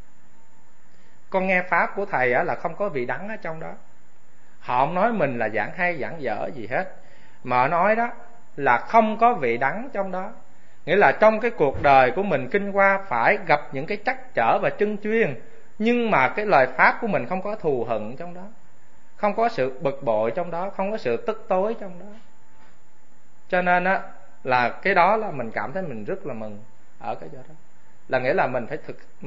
con nghe pháp của thầy á là không có vị đắng ở trong đó. Họ không nói mình là giảng hay giảng dở gì hết, mà nói đó là không có vị đắng trong đó. Nghĩa là trong cái cuộc đời của mình kinh qua phải gặp những cái trắc trở và chân chuyên, nhưng mà cái lời pháp của mình không có thù hận trong đó, không có sự bực bội trong đó, không có sự tức tối trong đó. Cho nên á là cái đó là mình cảm thấy mình rất là mừng ở cái chỗ đó. Là nghĩa là mình phải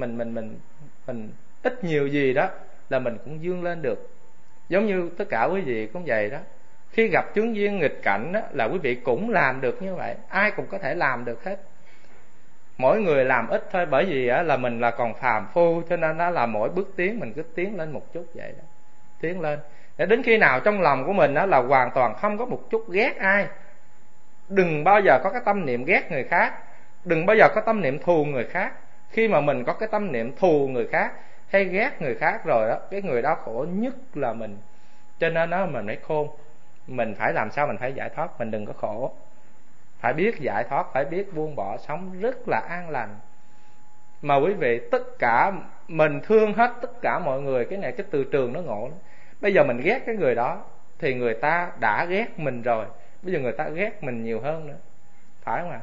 mình ít nhiều gì đó là mình cũng vươn lên được. Giống như tất cả quý vị cũng vậy đó. Khi gặp chướng duyên nghịch cảnh đó, là quý vị cũng làm được như vậy. Ai cũng có thể làm được hết. Mỗi người làm ít thôi, bởi vì á là mình là còn phàm phu, cho nên đó là mỗi bước tiến mình cứ tiến lên một chút vậy đó. Tiến lên để đến khi nào trong lòng của mình đó là hoàn toàn không có một chút ghét ai. Đừng bao giờ có cái tâm niệm ghét người khác, đừng bao giờ có tâm niệm thù người khác. Khi mà mình có cái tâm niệm thù người khác hay ghét người khác rồi đó, cái người đó khổ nhất là mình. Cho nên đó mình phải khôn, mình phải làm sao mình phải giải thoát, mình đừng có khổ. Phải biết giải thoát, phải biết buông bỏ, sống rất là an lành. Mà quý vị, tất cả mình thương hết tất cả mọi người. Cái này cái từ trường nó ngộ lắm. Bây giờ mình ghét cái người đó thì người ta đã ghét mình rồi, bây giờ người ta ghét mình nhiều hơn nữa, phải không ạ?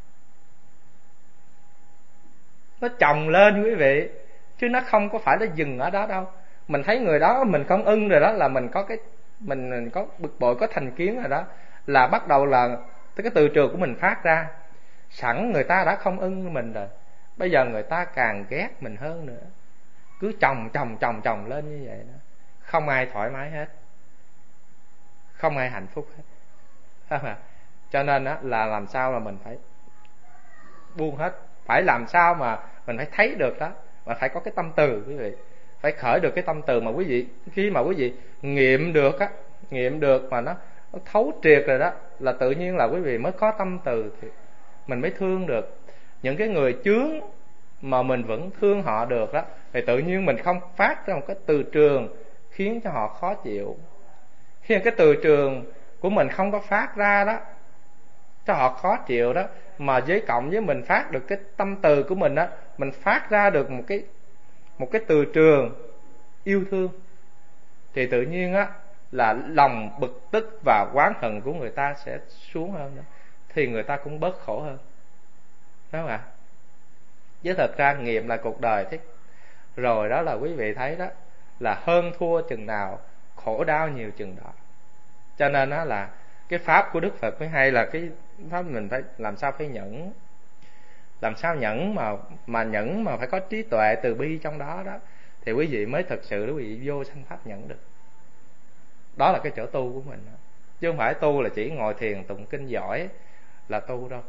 Nó chồng lên quý vị, chứ nó không có phải nó dừng ở đó đâu. Mình thấy người đó mình không ưng rồi đó, là mình có cái mình có bực bội, có thành kiến rồi đó, là bắt đầu là cái từ trường của mình phát ra. Sẵn người ta đã không ưng mình rồi, bây giờ người ta càng ghét mình hơn nữa. Cứ chồng lên như vậy đó. Không ai thoải mái hết, không ai hạnh phúc hết. Cho nên đó là làm sao là mình phải buông hết. Phải làm sao mà mình phải thấy được đó, mà phải có cái tâm từ quý vị, phải khởi được cái tâm từ mà quý vị, khi mà quý vị nghiệm được á, nghiệm được mà nó thấu triệt rồi đó, là tự nhiên là quý vị mới có tâm từ, thì mình mới thương được. Những cái người chướng mà mình vẫn thương họ được đó, thì tự nhiên mình không phát ra một cái từ trường khiến cho họ khó chịu. Khi cái từ trường của mình không có phát ra đó, cho họ khó chịu đó, mà với cộng với mình phát được cái tâm từ của mình đó, mình phát ra được một cái từ trường yêu thương, thì tự nhiên á là lòng bực tức và oán hận của người ta sẽ xuống hơn đó, thì người ta cũng bớt khổ hơn, đúng không ạ? Với thật ra nghiệm là cuộc đời thích rồi đó, là quý vị thấy đó, là hơn thua chừng nào khổ đau nhiều chừng đó. Cho nên đó là cái pháp của Đức Phật mới hay là cái pháp mình phải làm sao phải nhẫn, làm sao nhẫn mà nhẫn mà phải có trí tuệ từ bi trong đó đó, thì quý vị mới thực sự quý vị vô sanh pháp nhẫn được. Đó là cái chỗ tu của mình đó. Chứ không phải tu là chỉ ngồi thiền tụng kinh giỏi là tu đâu.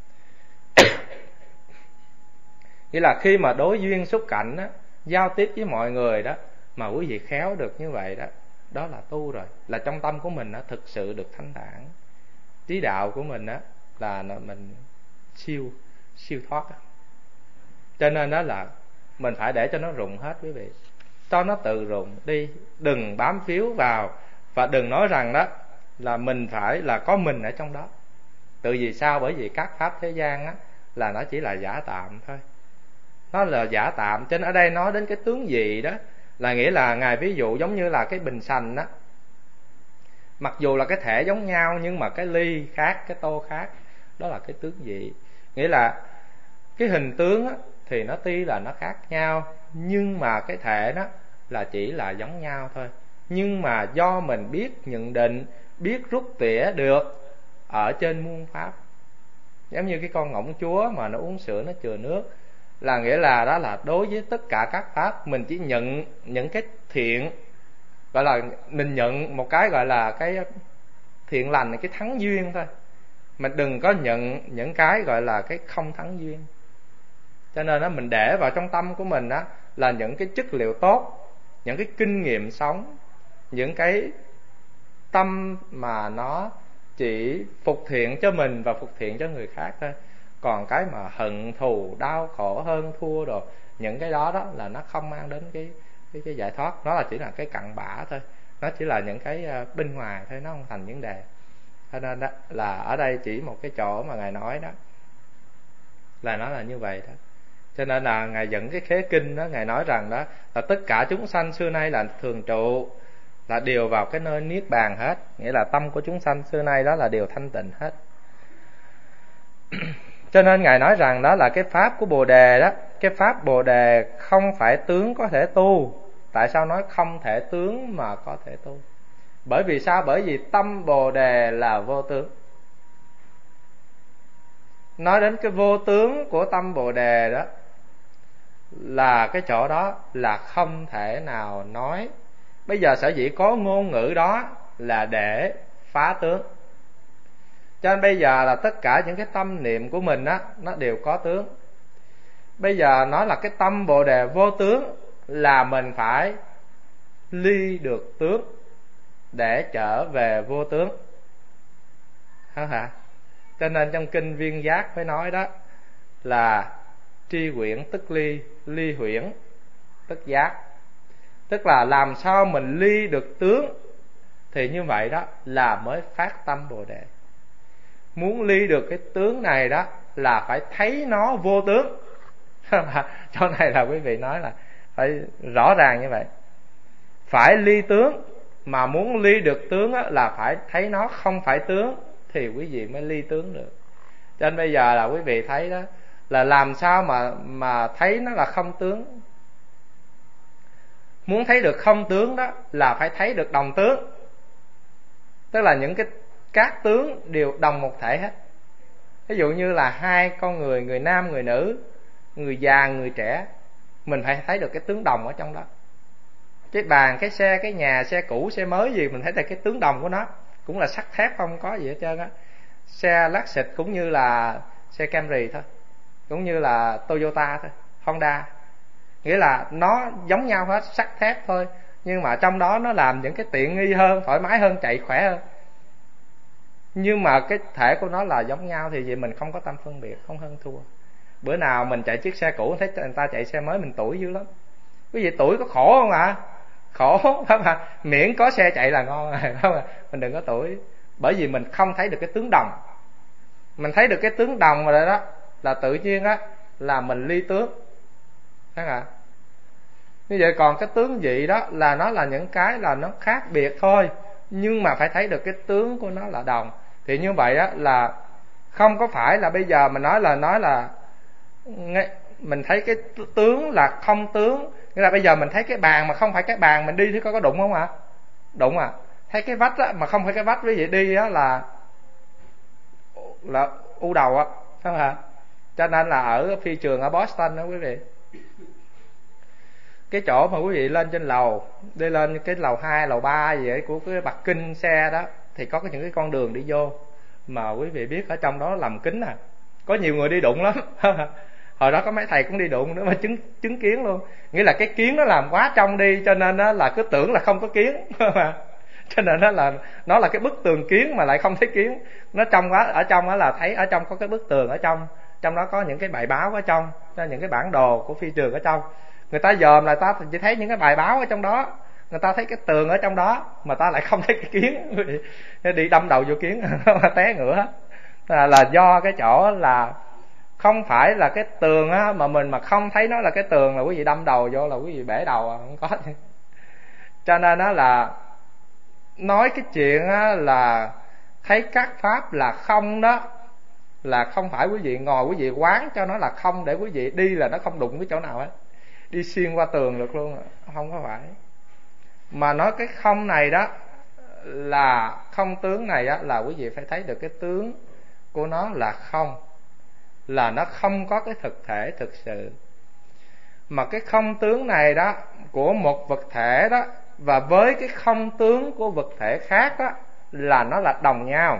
Nghĩa là khi mà đối duyên xúc cảnh đó, giao tiếp với mọi người đó, mà quý vị khéo được như vậy đó, đó là tu rồi. Là trong tâm của mình đó thực sự được thanh thản, trí đạo của mình đó là mình siêu thoát. Cho nên đó là mình phải để cho nó rụng hết quý vị, cho nó tự rụng đi, đừng bám víu vào, và đừng nói rằng đó là mình phải là có mình ở trong đó. Tự vì sao? Bởi vì các pháp thế gian á là nó chỉ là giả tạm thôi, nó là giả tạm. Cho nên ở đây nói đến cái tướng dị đó, là nghĩa là Ngài ví dụ giống như là cái bình sành đó, mặc dù là cái thể giống nhau nhưng mà cái ly khác, cái tô khác, đó là cái tướng dị. Nghĩa là cái hình tướng á, thì nó tuy là nó khác nhau, nhưng mà cái thể đó là chỉ là giống nhau thôi. Nhưng mà do mình biết nhận định, biết rút tỉa được ở trên muôn pháp. Giống như cái con ngỗng chúa mà nó uống sữa nó chừa nước, là nghĩa là đó là đối với tất cả các pháp mình chỉ nhận những cái thiện, gọi là mình nhận một cái gọi là cái thiện lành, cái thắng duyên thôi. Mình đừng có nhận những cái gọi là cái không thắng duyên. Cho nên đó, mình để vào trong tâm của mình đó là những cái chất liệu tốt, những cái kinh nghiệm sống, những cái tâm mà nó chỉ phục thiện cho mình và phục thiện cho người khác thôi. Còn cái mà hận thù, đau khổ, hơn thua rồi, những cái đó đó là nó không mang đến cái giải thoát. Nó là chỉ là cái cặn bã thôi, nó chỉ là những cái bên ngoài thôi, nó không thành vấn đề. Cho nên đó là ở đây chỉ một cái chỗ mà Ngài nói đó là nó là như vậy đó. Cho nên là Ngài dẫn cái khế kinh đó, Ngài nói rằng đó là tất cả chúng sanh xưa nay là thường trụ, là đều vào cái nơi niết bàn hết. Nghĩa là tâm của chúng sanh xưa nay đó là đều thanh tịnh hết. Cho nên Ngài nói rằng đó là cái pháp của Bồ Đề đó, cái pháp Bồ Đề không phải tướng có thể tu. Tại sao nói không thể tướng mà có thể tu? Bởi vì sao? Bởi vì tâm Bồ Đề là vô tướng. Nói đến cái vô tướng của tâm Bồ Đề đó, là cái chỗ đó là không thể nào nói. Bây giờ sở dĩ có ngôn ngữ đó là để phá tướng. Cho nên bây giờ là tất cả những cái tâm niệm của mình á, nó đều có tướng. Bây giờ nói là cái tâm Bồ Đề vô tướng, là mình phải ly được tướng để trở về vô tướng, không hả? Cho nên trong kinh Viên Giác mới nói đó là tri huyễn tức ly, ly huyễn tức giác. Tức là làm sao mình ly được tướng, thì như vậy đó là mới phát tâm Bồ Đề. Muốn ly được cái tướng này đó là phải thấy nó vô tướng. Chỗ này là quý vị nói là phải rõ ràng như vậy. Phải ly tướng, mà muốn ly được tướng á, là phải thấy nó không phải tướng, thì quý vị mới ly tướng được. Cho nên bây giờ là quý vị thấy đó, là làm sao mà thấy nó là không tướng. Muốn thấy được không tướng đó là phải thấy được đồng tướng. Tức là những cái các tướng đều đồng một thể hết. Ví dụ như là hai con người, người nam, người nữ, người già, người trẻ, mình phải thấy được cái tướng đồng ở trong đó. Cái bàn, cái xe, cái nhà, xe cũ, xe mới gì, mình thấy là cái tướng đồng của nó cũng là sắt thép, không có gì hết trơn á. Xe lát xịt cũng như là xe Camry thôi. cũng như là Toyota thôi, Honda. Nghĩa là nó giống nhau hết, sắt thép thôi, nhưng mà trong đó nó làm những cái tiện nghi hơn, thoải mái hơn, chạy khỏe hơn. Nhưng mà cái thể của nó là giống nhau thì vậy mình không có tâm phân biệt, không hơn thua. Bữa nào mình chạy chiếc xe cũ thấy người ta chạy xe mới mình tủi dữ lắm. Quý vị tủi có khổ không ạ? Khổ phải không ạ? Miễn có xe chạy là ngon rồi, phải không ạ? Mình đừng có tủi, bởi vì mình không thấy được cái tướng đồng. Mình thấy được cái tướng đồng rồi đó là tự nhiên á là mình ly tướng, thấy không ạ? Như vậy còn cái tướng vị đó là nó là những cái là nó khác biệt thôi, nhưng mà phải thấy được cái tướng của nó là đồng. Thì như vậy á là không có phải là bây giờ mình nói là mình thấy cái tướng là không tướng, nghĩa là bây giờ mình thấy cái bàn mà không phải cái bàn mình đi thì có đụng không ạ? Đụng à. Thấy cái vách á mà không phải cái vách, quý vị đi á là u đầu á, phải không ạ? Cho nên là ở phi trường ở Boston đó quý vị, cái chỗ mà quý vị lên trên lầu, đi lên cái lầu 2, lầu 3 gì ấy của cái Bắc Kinh xe đó, thì có những cái con đường đi vô mà quý vị biết ở trong đó làm kính à, có nhiều người đi đụng lắm. Hồi đó có mấy thầy cũng đi đụng nữa mà chứng kiến luôn. Nghĩa là cái kiến nó làm quá trong đi, cho nên đó là cứ tưởng là không có kiến. Cho nên đó là nó là cái bức tường kiến mà lại không thấy kiến. Nó trong quá, ở trong đó là thấy ở trong có cái bức tường ở trong, trong đó có những cái bài báo ở trong, những cái bản đồ của phi trường ở trong. Người ta dòm là ta chỉ thấy những cái bài báo ở trong đó, người ta thấy cái tường ở trong đó mà ta lại không thấy cái kiến. Đi đâm đầu vô kiến té ngửa hết. Là do cái chỗ là không phải là cái tường á, mà mình mà không thấy nó là cái tường là quý vị đâm đầu vô là quý vị bể đầu à, không có. Cho nên đó là nói cái chuyện á là thấy các pháp là không đó, là không phải quý vị ngồi quý vị quán cho nó là không, để quý vị đi là nó không đụng cái chỗ nào hết, đi xuyên qua tường được luôn, không có phải. Mà nói cái không này đó là không tướng này á, là quý vị phải thấy được cái tướng của nó là không, là nó không có cái thực thể thực sự. Mà cái không tướng này đó của một vật thể đó, và với cái không tướng của vật thể khác đó, là nó là đồng nhau.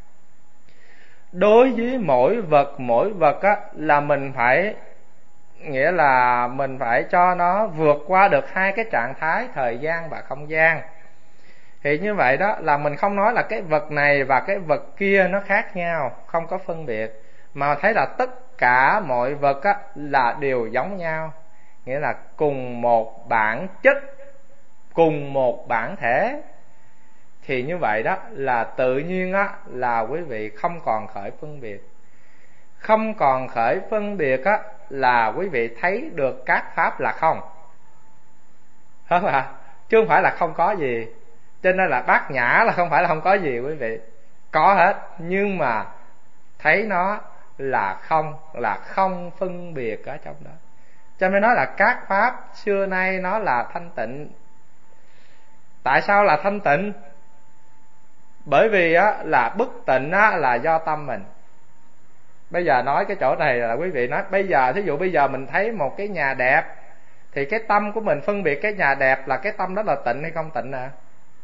Đối với mỗi vật á, là mình phải, nghĩa là mình phải cho nó vượt qua được hai cái trạng thái thời gian và không gian. Thì như vậy đó là mình không nói là cái vật này và cái vật kia nó khác nhau, không có phân biệt, mà thấy là tất cả mọi vật á, là đều giống nhau, nghĩa là cùng một bản chất, cùng một bản thể. Thì như vậy đó là tự nhiên á, là quý vị không còn khởi phân biệt. Không còn khởi phân biệt á, là quý vị thấy được các pháp là không, phải không ạ? Chứ không phải là không có gì. Cho nên là bát nhã là không phải là không có gì quý vị, có hết, nhưng mà thấy nó là không phân biệt ở trong đó. Cho nên nói là các pháp xưa nay nó là thanh tịnh. Tại sao là thanh tịnh? Bởi vì á, là bất tịnh á, là do tâm mình. Bây giờ nói cái chỗ này là quý vị nói, bây giờ thí dụ bây giờ mình thấy một cái nhà đẹp, thì cái tâm của mình phân biệt cái nhà đẹp là cái tâm đó là tịnh hay không tịnh à?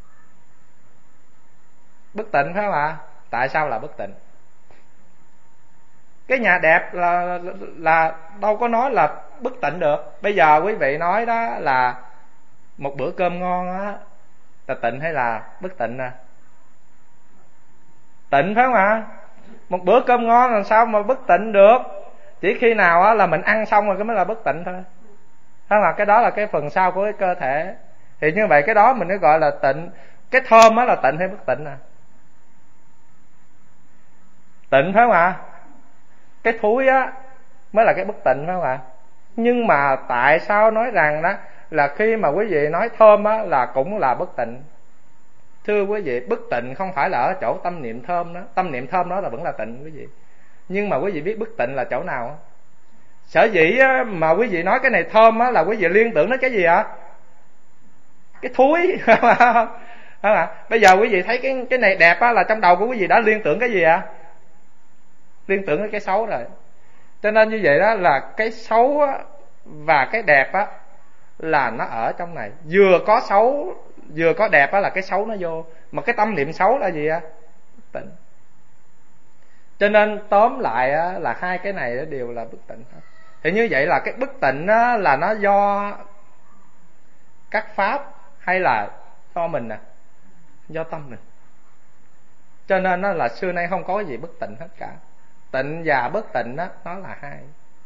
Bất tịnh phải không ạ? Tại sao là bất tịnh? Cái nhà đẹp là đâu có nói là bất tịnh được. Bây giờ quý vị nói đó là một bữa cơm ngon á, là tịnh hay là bất tịnh à? Tịnh phải không ạ? Một bữa cơm ngon làm sao mà bất tịnh được? Chỉ khi nào á là mình ăn xong rồi cái mới là bất tịnh thôi, phải không ạ? Cái đó là cái phần sau của cái cơ thể. Thì như vậy cái đó mình mới gọi là tịnh. Cái thơm á là tịnh hay bất tịnh à? Tịnh phải không ạ? Cái thúi á mới là cái bất tịnh phải không ạ? Nhưng mà tại sao nói rằng đó là khi mà quý vị nói thơm á là cũng là bất tịnh? Thưa quý vị, bất tịnh không phải là ở chỗ tâm niệm thơm đó. Tâm niệm thơm đó là vẫn là tịnh quý vị. Nhưng mà quý vị biết bất tịnh là chỗ nào? Sở dĩ á, mà quý vị nói cái này thơm á, là quý vị liên tưởng đến cái gì ạ? Cái thúi. Bây giờ quý vị thấy cái này đẹp á, là trong đầu của quý vị đã liên tưởng cái gì ạ? Liên tưởng đến cái xấu rồi. Cho nên như vậy đó là cái xấu á, và cái đẹp á, là nó ở trong này. Vừa có xấu vừa có đẹp á, là cái xấu nó vô. Mà cái tâm niệm xấu là gì á? Tịnh. Cho nên tóm lại là hai cái này đều là bất tịnh hết. Thì như vậy là cái bất tịnh là nó do các pháp hay là do mình nè? Do tâm mình. Cho nên nó là xưa nay không có gì bất tịnh hết cả. Tịnh và bất tịnh nó là hai,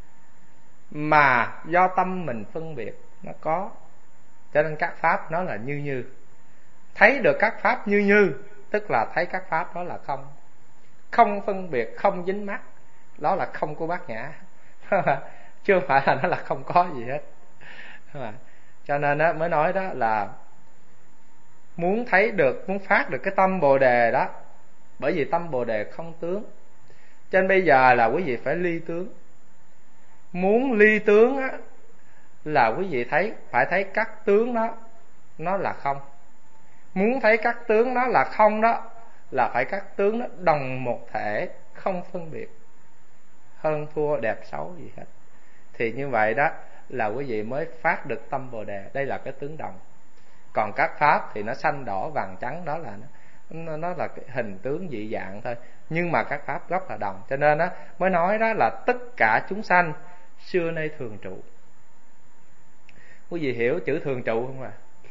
mà do tâm mình phân biệt nó có. Cho nên các pháp nó là như như. Thấy được các pháp như như, tức là thấy các pháp đó là không. Không phân biệt, không dính mắc, đó là không của bát nhã. Chứ không phải là nó là không có gì hết. Cho nên mới nói đó là muốn thấy được, muốn phát được cái tâm Bồ Đề đó, bởi vì tâm Bồ Đề không tướng, cho nên bây giờ là quý vị phải ly tướng. Muốn ly tướng á, là quý vị phải thấy các tướng đó nó là không. Muốn thấy các tướng đó là không đó, là phải các tướng đó đồng một thể, không phân biệt hơn thua đẹp xấu gì hết. Thì như vậy đó là quý vị mới phát được tâm Bồ Đề. Đây là cái tướng đồng. Còn các pháp thì nó xanh đỏ vàng trắng, đó là nó là cái hình tướng dị dạng thôi, nhưng mà các pháp gốc là đồng. Cho nên mới nói đó là tất cả chúng sanh xưa nay thường trụ. Quý vị hiểu chữ thường trụ không ạ?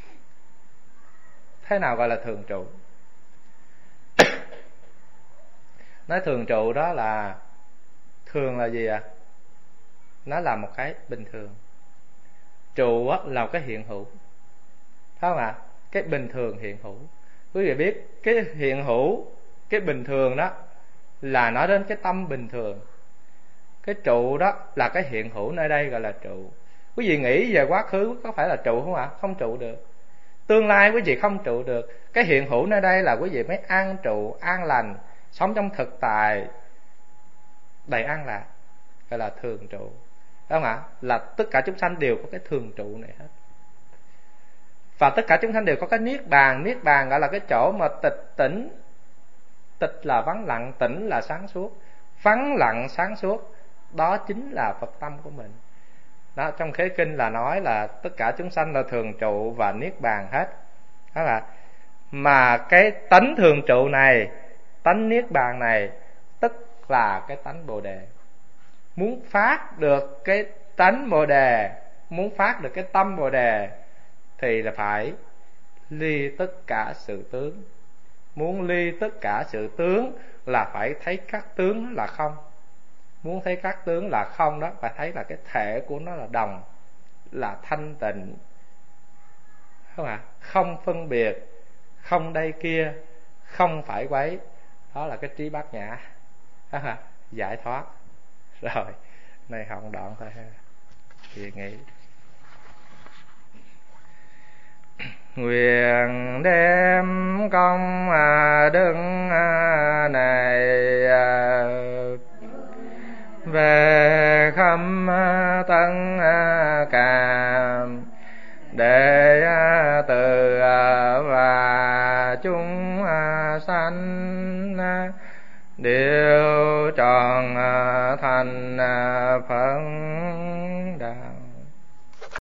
Thế nào gọi là thường trụ? Nói thường trụ đó là thường là gì ạ? Nó là một cái bình thường. Trụ là một cái hiện hữu, phải không ạ? Cái bình thường hiện hữu. Quý vị biết cái hiện hữu, cái bình thường đó là nói đến cái tâm bình thường. Cái trụ đó là cái hiện hữu nơi đây gọi là trụ. Quý vị nghĩ về quá khứ có phải là trụ không ạ? Không trụ được. Tương lai quý vị không trụ được. Cái hiện hữu nơi đây là quý vị mới an trụ, an lành, sống trong thực tại đầy an lạc, gọi là thường trụ. Đúng không ạ? Là tất cả chúng sanh đều có cái thường trụ này hết. Và tất cả chúng sanh đều có cái niết bàn. Niết bàn gọi là cái chỗ mà tịch tỉnh. Tịch là vắng lặng, tỉnh là sáng suốt. Vắng lặng sáng suốt, đó chính là Phật tâm của mình. Đó, trong Khế Kinh là nói là tất cả chúng sanh là thường trụ và niết bàn hết. Đó là mà cái tánh thường trụ này, tánh niết bàn này, tức là cái tánh Bồ Đề. Muốn phát được cái tánh Bồ Đề, muốn phát được cái tâm Bồ Đề, thì là phải ly tất cả sự tướng. Muốn ly tất cả sự tướng là phải thấy các tướng là không. Muốn thấy các tướng là không đó, phải thấy là cái thể của nó là đồng, là thanh tịnh, không ạ? Không phân biệt, không đây kia, không phải quấy. Đó là cái trí bát nhã, giải thoát. Rồi, này học đoạn thôi ha. Chị nghĩ nguyện đem công đức này về khắp tất cả để từ và chúng sanh đều tròn thành Phật